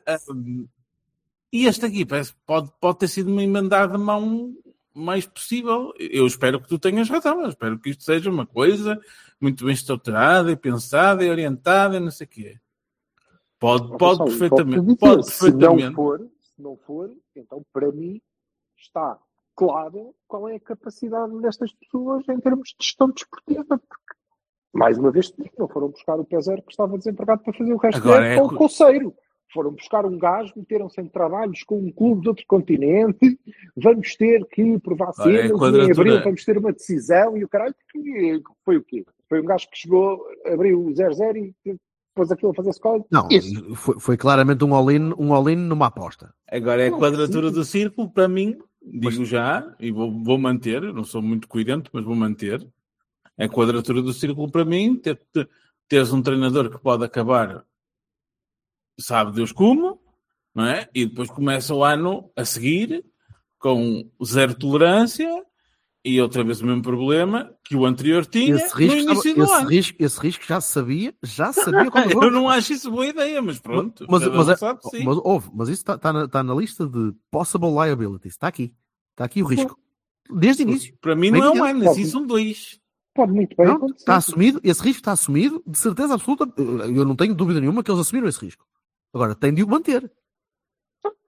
esta aqui pode ter sido uma emendada de mão mais possível. Eu espero que tu tenhas razão. Eu espero que isto seja uma coisa muito bem estruturada e pensada e orientada e não sei o quê. Pode perfeitamente. Se não for, então para mim está claro qual é a capacidade destas pessoas em termos de gestão desportiva, porque mais uma vez não foram buscar o P0 que estava desempregado para fazer o resto com o Conceiro. Foram buscar um gajo, meteram-se em trabalhos com um clube de outro continente, vamos ter que provar cenas, em abril vamos ter uma decisão e o caralho, foi o quê? Foi um gajo que chegou, abriu o 0-0 e depois aquilo a fazer escola. Não, foi claramente um all-in numa aposta. Agora é a quadratura do círculo, para mim, digo já, e vou manter, não sou muito coerente, mas vou manter. É a quadratura do círculo para mim, teres um treinador que pode acabar, sabe Deus como, não é? E depois começa o ano a seguir com zero tolerância e outra vez o mesmo problema que o anterior tinha no início do ano. Esse risco já sabia quando eu não acho isso boa ideia, mas pronto. Mas isso está na lista de possible liabilities. Está aqui o risco. Desde o início. Para mim não é um ano, assim são 2. Pode muito bem acontecer. Está assumido, esse risco está assumido, de certeza absoluta. Eu não tenho dúvida nenhuma que eles assumiram esse risco. Agora, tem de o manter.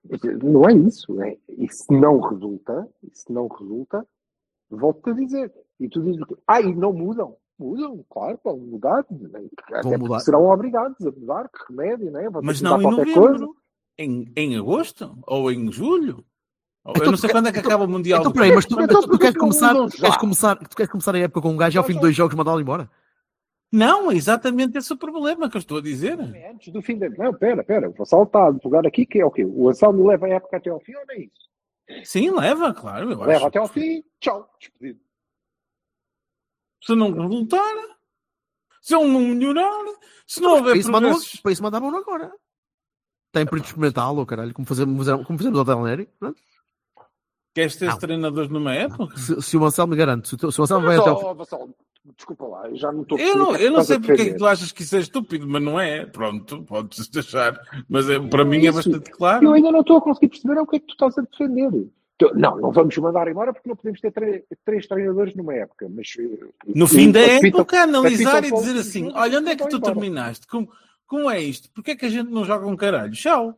Não é isso. E se não resulta, volto-te a dizer. E tu dizes, e não mudam. Mudam, claro, vão mudar. Até mudar. porque serão obrigados a mudar, que remédio, né? Mas não em novembro, em agosto ou em julho. Então, eu não sei quando é que acaba o Mundial. Então, peraí, mas tu queres começar, mudam já. tu queres começar a época com um gajo e ao fim de 2 jogos mandá-lo embora? Não, é exatamente esse o problema que eu estou a dizer. Antes do fim da... Não, pera. O Vassal está a jogar aqui, que é o quê? O Anselmo leva a época até ao fim ou não é isso? Sim, leva, claro. Eu Leva acho. até ao fim, tchau, despedido. Se não resultar, se ele não melhorar, se não houver progressos... Para isso mandavam agora. Tem período experimental, ou caralho, como fizemos ao Del Neri. Queres ter treinadores numa época? Se o Anselmo me garante, se o Anselmo vai até ao fim... Vassal, desculpa lá, eu já não estou... Eu não sei porque é que tu achas que isso é estúpido, mas não é. Pronto, podes achar. Mas para mim é bastante claro. Eu ainda não estou a conseguir perceber o que é que tu estás a defender. Não vamos mandar embora porque não podemos ter 3 treinadores numa época. Mas, no fim da época, analisar e dizer assim, olha, onde é que tu terminaste? Como é isto? Porquê é que a gente não joga um caralho? Tchau.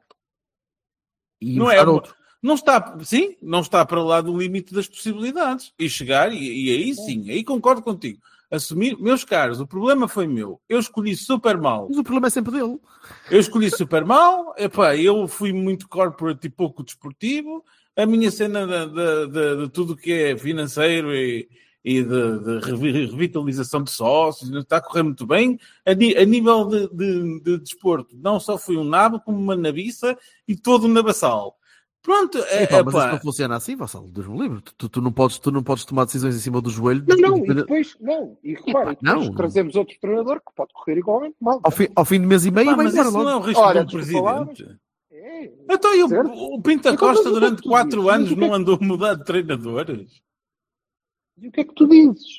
E não é outro. Não está para lá do limite das possibilidades. E chegar, e aí sim, aí concordo contigo. Assumir, meus caros, o problema foi meu. Eu escolhi super mal. Mas o problema é sempre dele. Eu escolhi super mal. Eu fui muito corporate e pouco desportivo. A minha cena de tudo que é financeiro e de revitalização de sócios está a correr muito bem. A nível de desporto, não só fui um nabo, como uma nabiça e todo um nabaçal. Pronto, mas isso não funciona assim, Vassal, Deus me livre. Tu não podes tomar decisões em cima do joelho. E depois trazemos outro treinador que pode correr igualmente mal. Ao fim de mês e meio, mas isso não é o risco do presidente. Então, o Pinto Costa durante 4 anos não andou a mudar de treinadores? E o que é que tu dizes?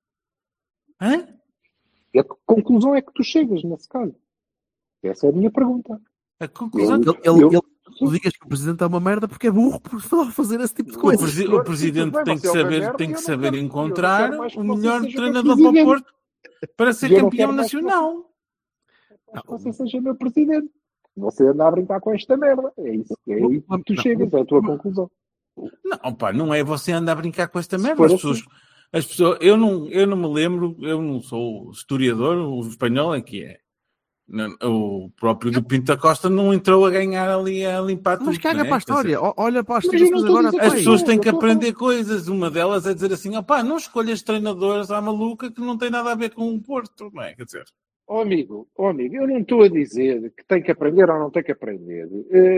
Hã? E a conclusão é que tu chegas nesse caso? Essa é a minha pergunta. A conclusão... Tu digas que o presidente é uma merda porque é burro por fazer esse tipo de coisas. O presidente tem que saber encontrar o melhor treinador para o Porto para ser campeão nacional. Você seja meu presidente. Você anda a brincar com esta merda. É isso. É aí que tu chegas, é a tua conclusão. Não é você andar a brincar com esta merda. As pessoas, eu não me lembro, eu não sou historiador, o espanhol é que é. O próprio do Pinto da Costa não entrou a ganhar ali a limpar tudo. Mas caga para a história. Olha para as histórias agora. As pessoas têm que aprender coisas. Uma delas é dizer assim, não escolhas treinadores à maluca que não tem nada a ver com o Porto. Não é? Quer dizer... amigo, eu não estou a dizer que tem que aprender ou não tem que aprender.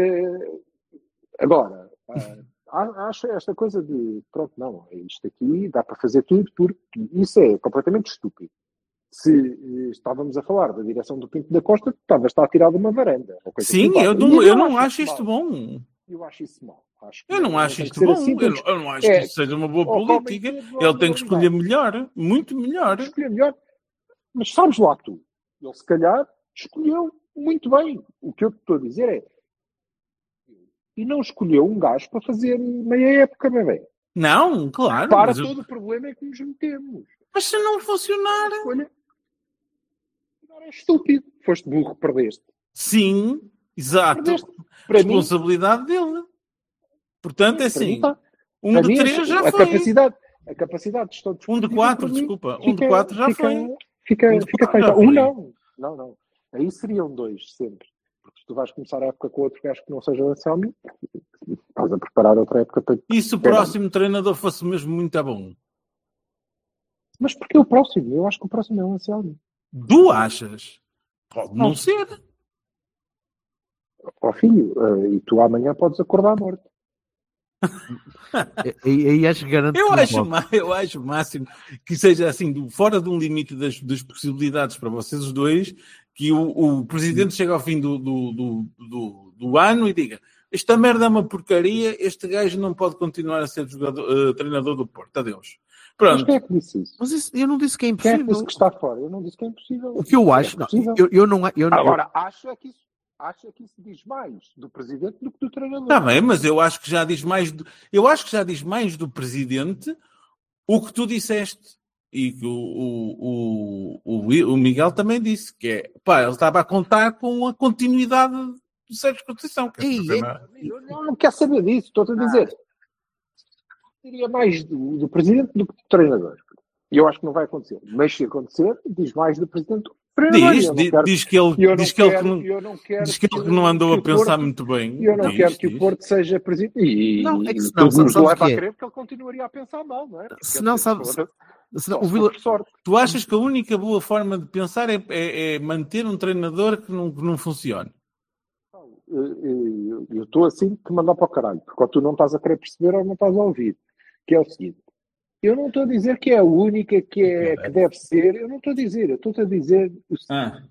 Agora, acho esta coisa de, isto aqui dá para fazer tudo, porque isso é completamente estúpido. Se estávamos a falar da direção do Pinto da Costa, está a tirar de uma varanda. Sim, eu não acho isto bom. Eu acho isso mal. Eu não acho isto bom. Assim, eu não acho que isto seja uma boa política. Ele tem que escolher melhor, muito melhor. Escolher melhor. Mas sabes lá tu, ele se calhar escolheu muito bem. O que eu te estou a dizer é, e não escolheu um gajo para fazer meia época, bebê. Não, claro. Para todo o problema é que nos metemos. Mas se não funcionar... É estúpido. Foste burro, perdeste. Sim, exato. Responsabilidade dele. Portanto, é assim. Um de 3 já foi. A capacidade de gestão de 4, desculpa. Um de 4 já foi. Fica feita. Não. Aí seriam 2 sempre. Porque se tu vais começar a época com outro gajo que não seja o Anselmo, estás a preparar outra época para... E se o próximo treinador fosse mesmo muito bom? Mas porquê o próximo? Eu acho que o próximo é o Anselmo. Tu achas? Pode não ser. Filho, e tu amanhã podes acordar morto. Aí acho que garanto. Eu acho o máximo que seja assim, fora de um limite das possibilidades para vocês os dois, que o presidente chega ao fim do ano e diga: esta merda é uma porcaria, este gajo não pode continuar a ser treinador do Porto. Adeus. Pronto. Mas quem é que disse isso? Mas isso, eu não disse que é impossível. Quem é que disse que está fora? Eu não disse que é impossível. O que eu acho... Agora, acho que isso diz mais do presidente do que do treinador. Está bem, mas eu acho que já diz mais... Eu acho que já diz mais do presidente o que tu disseste. E que o Miguel também disse, que é... ele estava a contar com a continuidade segues Constituição. Eu não quero saber disso, estou-te a dizer. Diria mais do presidente do que do treinador. E eu acho que não vai acontecer. Mas se acontecer, diz mais do presidente do treinador. Diz que ele não andou a pensar muito bem. E eu não quero que o Porto seja presidente. E não, é que se tudo nos leva a que é? crer que ele continuaria a pensar mal, não é? Se não sabe... O Vila... Tu achas que a única boa forma de pensar é manter um treinador que não funcione? Eu estou assim que mandar para o caralho. Porque ou tu não estás a querer perceber ou não estás a ouvir. Que é o seguinte. Eu não estou a dizer que é a única que deve ser. Eu não estou a dizer. Eu estou-te a dizer o seguinte.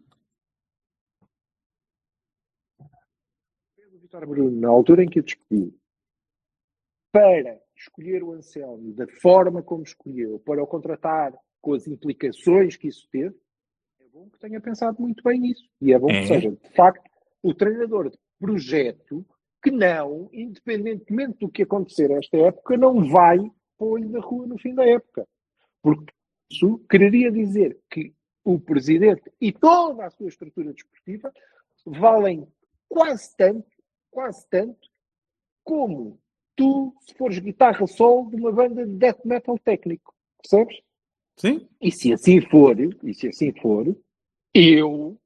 O Vítor Bruno, na altura em que o despediu, para escolher o Anselmo da forma como escolheu, para o contratar com as implicações que isso teve, é bom que tenha pensado muito bem nisso. E é bom que seja, de facto, o treinador de projeto que não, independentemente do que acontecer esta época, não vai pôr-lhe da rua no fim da época. Porque isso quereria dizer que o presidente e toda a sua estrutura desportiva valem quase tanto como tu, se fores guitarra solo de uma banda de death metal técnico. Percebes? Sim. E se assim for, eu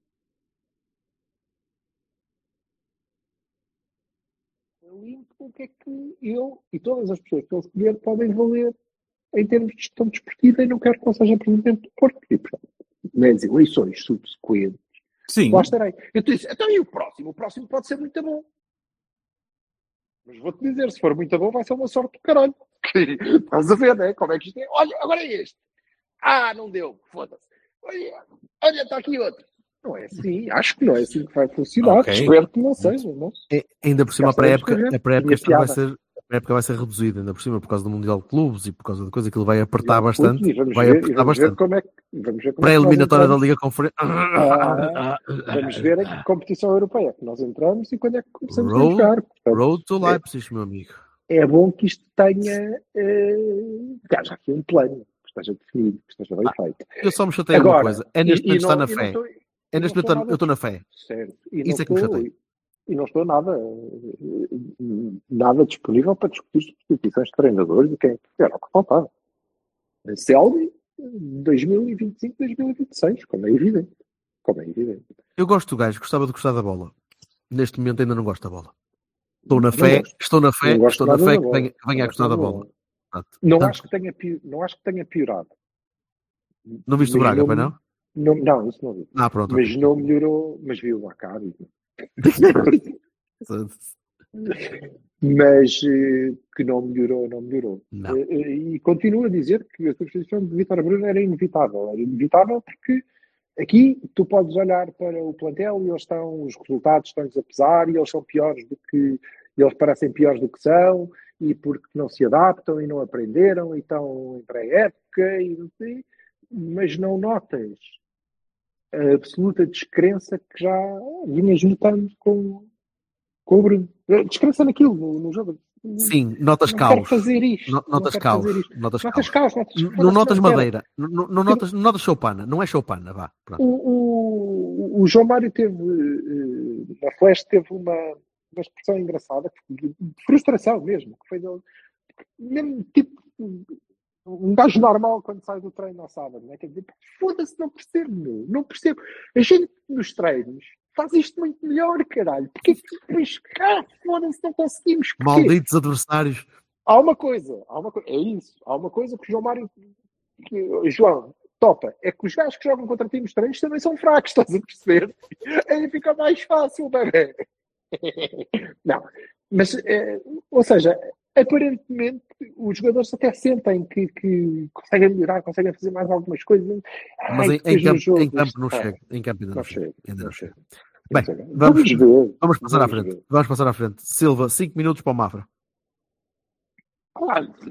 limpo o que é que eu e todas as pessoas que ele escolher podem valer em termos de gestão desportiva e não quero que ele seja presidente do Porto. E, portanto, nas eleições subsequentes, sim, lá estarei. Eu te disse, então e o próximo? O próximo pode ser muito bom. Mas vou-te dizer, se for muito bom, vai ser uma sorte do caralho. Estás a ver, né? Como é que isto é? Olha, agora é este. Não deu. Foda-se. Olha, está aqui outro. Não é assim. Acho que não é assim que vai funcionar. Okay. Espero que não seja. Não? Ainda por cima, a pré-época vai ser reduzida, ainda por cima, por causa do Mundial de Clubes e por causa da coisa que ele vai apertar bastante. Vamos ver como é que pré-eliminatória da Liga Conferência. Vamos ver em que competição europeia que nós entramos e quando é que começamos a jogar. Portanto, Road to Leipzig, meu amigo. É bom que isto tenha já aqui um plano, que esteja definido, que esteja bem feito. Eu só me chateio uma coisa. É neste momento está na fé. É neste momento eu estou na fé. Certo. Isso é que me chateia. E não estou nada disponível para discutir substituições de treinadores e quem era o que faltava. Selby 2025, 2026, como é evidente. Eu gosto do gajo, gostava de gostar da bola. Neste momento ainda não gosto da bola. Estou na fé que venha a gostar da bola. Não acho que tenha piorado. Não viste o Braga, não? Não, isso não vi. Pronto. Mas não melhorou, mas viu a cara. Mas que não melhorou. Não. E continuo a dizer que a substituição de Vítor Bruno era inevitável. Era inevitável porque aqui tu podes olhar para o plantel e os resultados estão-lhes a pesar e eles são piores do que eles parecem piores do que são e porque não se adaptam e não aprenderam e estão em pré-época mas não notas a absoluta descrença que já vinhas notando com o Bruno. Descrença naquilo, no jogo. Sim, notas caos. Não quero fazer isto. Notas caos. Não notas madeira. Não notas choupana. Não é choupana, vá. O João Mário teve, na Flash, teve uma expressão engraçada, de frustração mesmo, que foi mesmo tipo um gajo normal quando sai do treino ao sábado, né? Quer dizer, foda-se, não percebo. A gente nos treinos faz isto muito melhor, caralho. Porque depois, foda-se, não conseguimos. Porquê? Malditos adversários. Há uma coisa, é isso. Há uma coisa que o João Mário, João, topa. É que os gajos que jogam contra ti nos treinos também são fracos, estás a perceber? Aí fica mais fácil, bebê. Não, mas, ou seja, aparentemente os jogadores até sentem que conseguem melhorar, conseguem fazer mais algumas coisas. Mas em campo não chega. Em campo ainda não chega. Bem, vamos passar à frente. Vamos passar à frente. Silva, 5 minutos para o Mafra. Olha,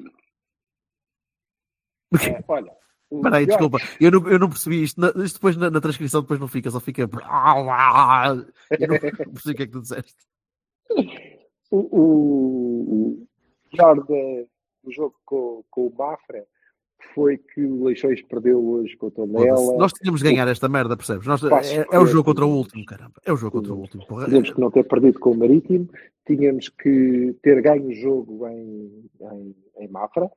Espera aí, desculpa. Eu não percebi isto. Isto depois na transcrição depois não fica, só fica... Eu não percebi o que é que tu disseste. O melhor do jogo com o Mafra foi que o Leixões perdeu hoje contra o Tondela. Nós tínhamos de ganhar esta merda, percebes? É o jogo contra o último, caramba. É o jogo contra o último. Porra. Tínhamos que não ter perdido com o Marítimo, tínhamos que ter ganho o jogo em Mafra,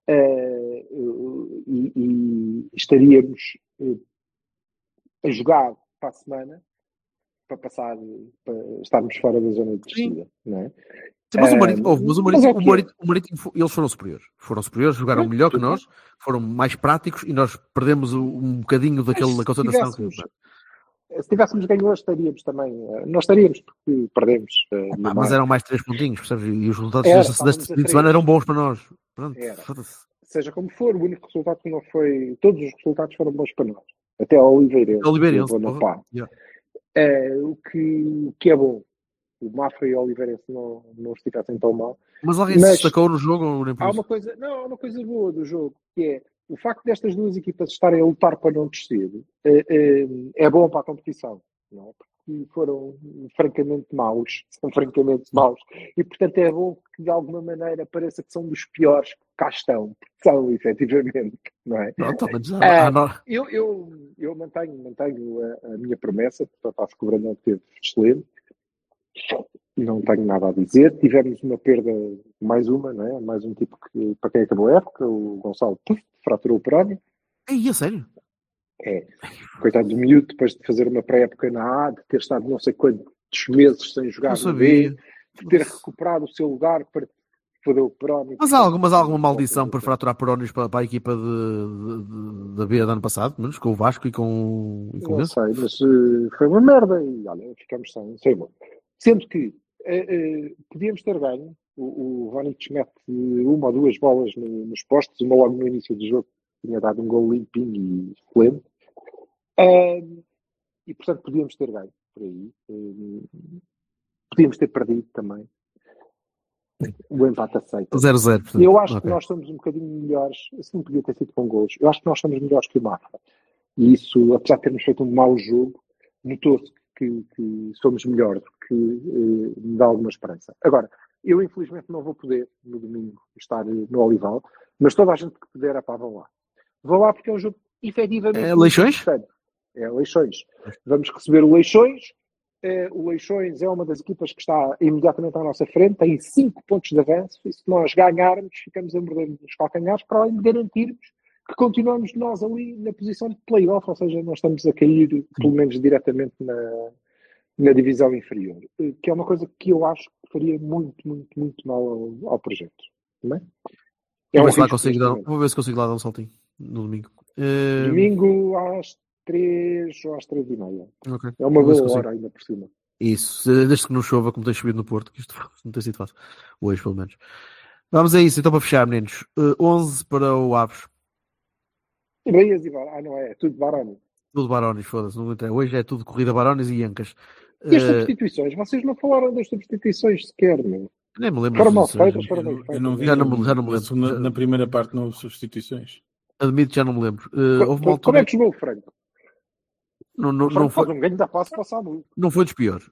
e estaríamos a jogar para a semana para estarmos fora da zona de descida, não é? Sim, mas o Marítimo, eles foram superiores, jogaram melhor que nós, foram mais práticos e nós perdemos um bocadinho da concentração. Se tivéssemos ganho hoje, estaríamos também. Nós estaríamos, porque perdemos. Mas eram mais 3 pontinhos, percebes? E os resultados deste fim de semana eram bons para nós. Pronto, seja como for, o único resultado que não foi. Todos os resultados foram bons para nós. Até a Oliveirense. O que é bom. O Mafra e o Oliveirense não estivessem tão mal. Mas alguém se destacou no jogo? Há uma coisa boa do jogo, que é o facto destas duas equipas estarem a lutar para não descer, é bom para a competição, não é? Porque foram francamente maus, e portanto é bom que de alguma maneira pareça que são dos piores que cá estão, porque são, efetivamente, não é? Eu mantenho a minha promessa, portanto a Soberania teve excelente. Não tenho nada a dizer. Tivemos uma perda, mais uma, não é? Mais um tipo que, para quem acabou a época, o Gonçalo fraturou o perónio. É sério? Coitado do miúdo, depois de fazer uma pré-época na A, de ter estado não sei quantos meses sem jogar no B, de ter recuperado o seu lugar para foder o perónio. Mas há alguma maldição por fraturar perónios para a equipa da B do ano passado, menos com o Vasco e com não sei, mas foi uma merda e olha, ficamos sem bom. Sendo que podíamos ter ganho, o Vanich mete uma ou duas bolas nos postos, uma logo no início do jogo, tinha dado um gol limpinho e excelente, e portanto podíamos ter ganho por aí, podíamos ter perdido também. O empate aceita. 0-0. Eu acho que nós somos um bocadinho melhores, se não podia ter sido com golos, eu acho que nós somos melhores que o Mafra. E isso, apesar de termos feito um mau jogo, notou-se que somos melhores, que me dá alguma esperança. Agora, eu infelizmente não vou poder, no domingo, estar no Olival, mas toda a gente que puder, vão lá. Vão lá porque é um jogo efetivamente... É Leixões? É Leixões. Vamos receber o Leixões. O Leixões é uma das equipas que está imediatamente à nossa frente, tem 5 pontos de avanço, e se nós ganharmos, ficamos a morder nos calcanhares, para além de garantirmos que continuamos nós ali na posição de play-off, ou seja, nós estamos a cair, pelo menos diretamente na divisão inferior, que é uma coisa que eu acho que faria muito, muito, muito mal ao projeto. Não é? Vou ver se consigo lá dar um saltinho no domingo. Domingo às 3 ou às 3h30. Okay. É uma boa hora ainda por cima. Isso, desde que não chova, como tem chovido no Porto, que isto não tem sido fácil. Hoje, pelo menos. Vamos a isso, então, para fechar, meninos. 11 para o Aves. Baías e Barões. Não é tudo Barões. Tudo Barões, foda-se. Hoje é tudo corrida Barões e Ancas. E as substituições? Vocês não falaram das substituições sequer, meu. Nem me lembro. Foram mal feitas, foram bem feitas. Eu não vi, já não me lembro. Na primeira parte não houve substituições. Admito, já não me lembro. Houve uma altura... Como é que jogou o Franco? Não foi um ganho da passe passado. Não foi dos piores.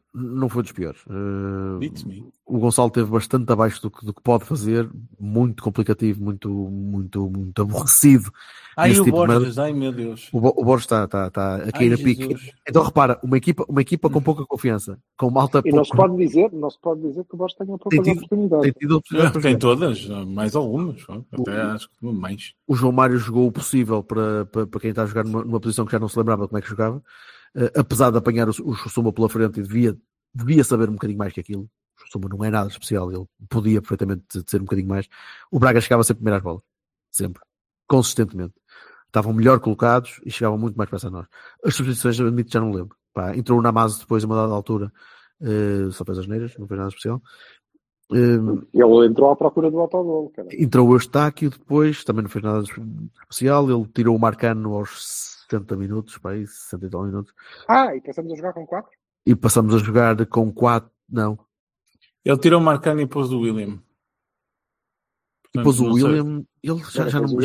O Gonçalo esteve bastante abaixo do que pode fazer, muito complicativo, muito aborrecido. Ai, o Borges, ai meu Deus. O Borges está a cair a pique. Então repara, uma equipa com pouca confiança, com malta pouco... E não se pode dizer que o Borges tenha poucas oportunidades. Tem todas, mais algumas, até acho que mais. O João Mário jogou o possível para quem está a jogar numa posição que já não se lembrava como é que jogava. Apesar de apanhar o Suma pela frente, e devia saber um bocadinho mais que aquilo. O Suma não é nada especial, ele podia perfeitamente ser um bocadinho mais. O Braga chegava sempre primeiro às bolas, sempre, consistentemente. Estavam melhor colocados e chegavam muito mais para nós. As substituições, admito, já não lembro. Entrou o Namazo depois, a uma dada altura, só fez as neiras, não fez nada especial. Ele entrou à procura do autogol, cara. Entrou o Eustáquio depois, também não fez nada especial. Ele tirou o Marcano aos 70 minutos, 60 e tal minutos. E passamos a jogar com 4? E passamos a jogar com 4, não. Ele tirou o Marcano e pôs o William. Depois o William, ele já não.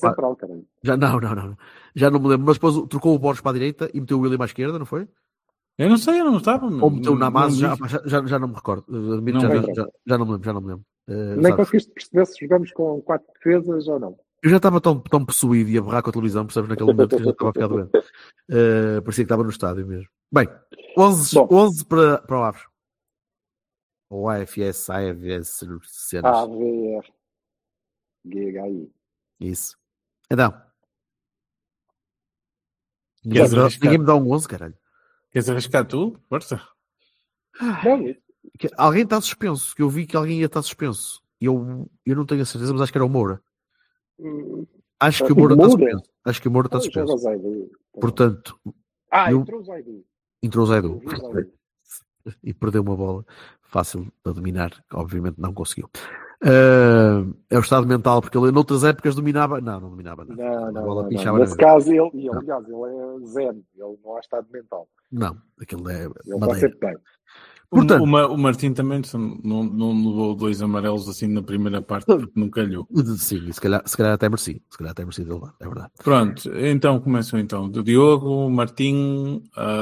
Já não me lembro, mas depois trocou o Borges para a direita e meteu o William à esquerda, não foi? Eu não sei, eu não estava. Ou meteu o Namazo, já não me recordo. Já não me lembro. Nem conseguiste perceber se jogamos com 4 defesas ou não. Eu já estava tão possuído e a berrar com a televisão, percebes, naquele momento que eu já estava a ficar doente. Parecia que estava no estádio mesmo. Bem, 11 para o Aves. Ou AFS, AFS, cenas. AVR. GHI. Isso. Então. Queres Ninguém me dá um 11, caralho. Queres arriscar tu? Força. Alguém está suspenso, que eu vi que alguém ia estar suspenso. Eu não tenho a certeza, mas acho que era o Moura. Acho que o Moura está suspenso. Acho que o Moura está suspenso. Portanto, entrou o Zaidu. E perdeu uma bola fácil de dominar, que obviamente não conseguiu. É o estado mental, porque ele noutras épocas dominava. Não dominava nada. Não. Nesse caso, aliás, ele é zen, ele não há estado mental. Não, aquilo é. Ele está sempre bem. Portanto, o Martim também não levou 2 amarelos assim na primeira parte, porque não calhou. Sim, se calhar até mereci. Se calhar até mereci de levar, é verdade. Pronto, então começam então. Do Diogo, Martim,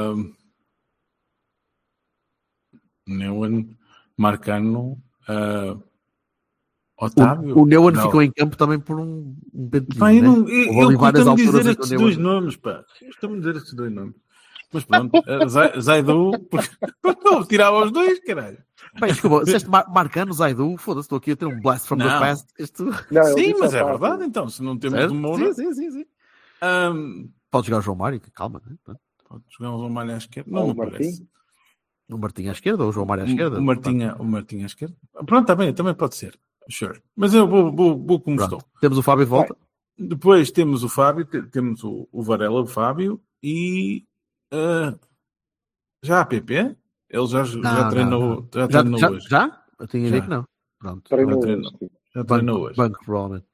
Neumann, Marcano, Otávio. O Neumann ficou em campo também por um pentelinho. Eu estou-me a dizer estes 2 nomes, pá. Estou-me a dizer estes 2 nomes. Mas pronto, Zaidu, não, tirava os 2, caralho. Bem, desculpa, se este Marcano, Zaidu, foda-se, estou aqui a ter um blast from the past. Sim, mas é verdade, então, se não temos o Moura... Sim. Pode jogar o João Mário, calma. Né? Pode jogar o João Mário à esquerda, não me parece. O Martim à esquerda ou o João Mário à esquerda? O Martim à esquerda. Pronto, está bem, também pode ser. Sure. Mas eu vou como estou. Temos o Fábio de volta. Depois temos o Fábio, temos o Varela, o Fábio e... já a PP? Ele já treinou hoje. Já? Eu tinha ideia que não. Pronto. Já treinou hoje. Banco, provavelmente.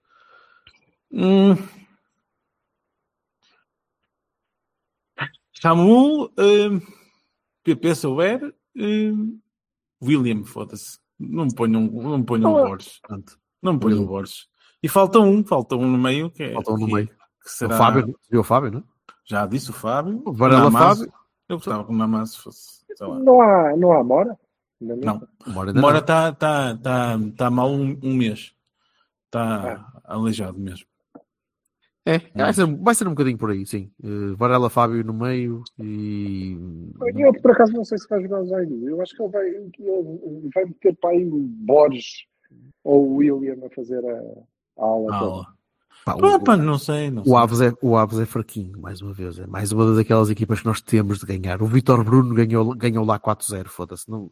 Samu, PP souber, William, foda-se. Não me ponham o Borges. Não me ponham o Borges. E falta um no meio. Falta um no meio. Que será... O Fábio, viu o Fábio, não? Já disse o Fábio. O Varela Fábio. Eu gostava que o Namaz fosse. Não há Mora? Não. Mora está mal um mês. Está aleijado mesmo. Vai ser um bocadinho por aí, sim. Varela Fábio no meio e... Eu, por acaso, não sei se vai jogar o Zaidu. Eu acho que ele vai meter para aí o Borges ou o William a fazer a aula. Não sei. O Aves é fraquinho, mais uma vez. É mais uma daquelas equipas que nós temos de ganhar. O Vítor Bruno ganhou lá 4-0, foda-se. Não...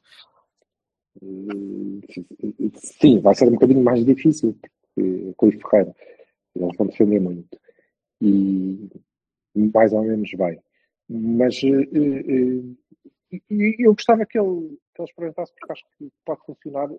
Sim, vai ser um bocadinho mais difícil, porque com o Ferreira eles vão defender muito. E mais ou menos vai. Mas eu gostava que ele experimentasse, porque acho que pode funcionar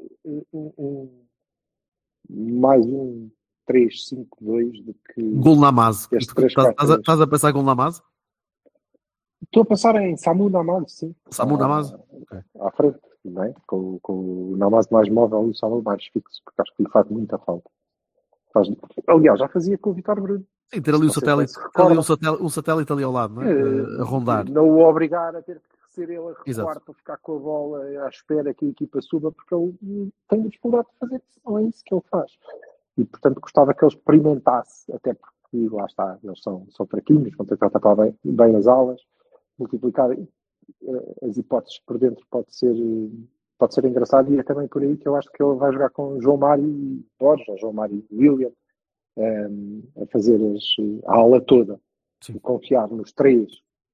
mais um 3-5-2 do que... Gol Namaz. Estás a pensar em Gol Namaz? Estou a pensar em Samu Namaz, sim. Samu Namaz? À frente, não é? Com o Namaz mais móvel e o Samu mais fixo, porque acho que lhe faz muita falta. Aliás, já fazia com o Vítor Bruno. Sim, ter ali um satélite ali ao lado, não é? A rondar. Não o obrigar a ter que ser ele a recuar para ficar com a bola à espera que a equipa suba, porque ele tem dificuldade de fazer isso. Não é isso que ele faz. E, portanto, gostava que ele experimentasse, até porque, lá está, eles são fraquinhos, vão tentar tapar bem as alas, multiplicar as hipóteses por dentro pode ser engraçado, e é também por aí que eu acho que ele vai jogar com João Mário e Borges, ou João Mário e William, a fazer a ala toda. Sim. E confiar nos três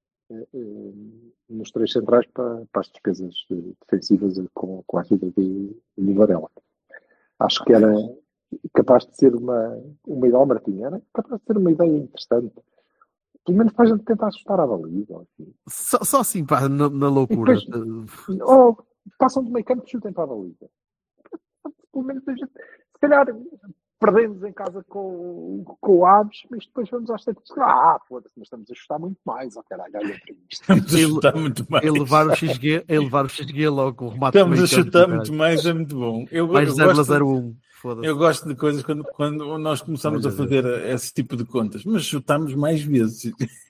centrais para as despesas defensivas com a ajuda de Varela. Acho que era capaz de ser uma ideia, Martim, era capaz de ser uma ideia interessante. Pelo menos para a gente tentar assustar a baliza. Assim. Só assim, pá, na loucura. Ou passam do meio campo e chutem para a baliza. Pelo menos a gente, se calhar, perdemos em casa com o Aves, mas depois vamos às estatísticas. Foda-se, mas estamos a chutar muito mais. Caralho, olha para isto. Estamos a chutar muito mais. Elevar o XG logo com o remate. Estamos a chutar muito mais, é muito bom. Mais 0-0-1. Eu gosto de coisas quando nós começamos a fazer esse tipo de contas, mas chutamos mais vezes.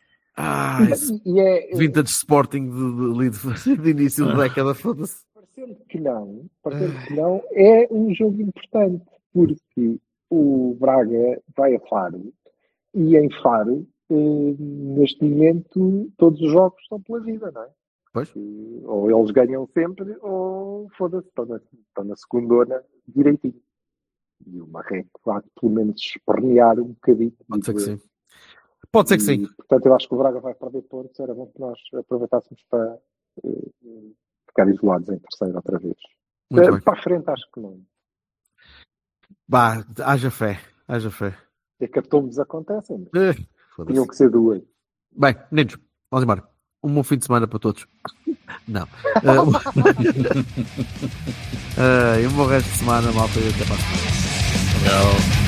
Vintage Sporting de início da década, foda-se. Parecendo que não, é um jogo importante, porque o Braga vai a Faro e em Faro, neste momento, todos os jogos são pela vida, não é? Pois. Ou eles ganham sempre, ou foda-se, estão na segundona direitinho. E o Marreco há de pelo menos espernear um bocadinho. Pode ser que sim. Pode ser que sim. Portanto, eu acho que o Braga vai perder pontos. Era bom que nós aproveitássemos para ficar isolados em terceiro outra vez. Para a frente, acho que não. Bah, haja fé. É que atombos acontecem. Tinham que ser duas. Bem, meninos, vamos embora. Um bom fim de semana para todos. Não. E um bom resto de semana, malta. E até para a semana. Tchau.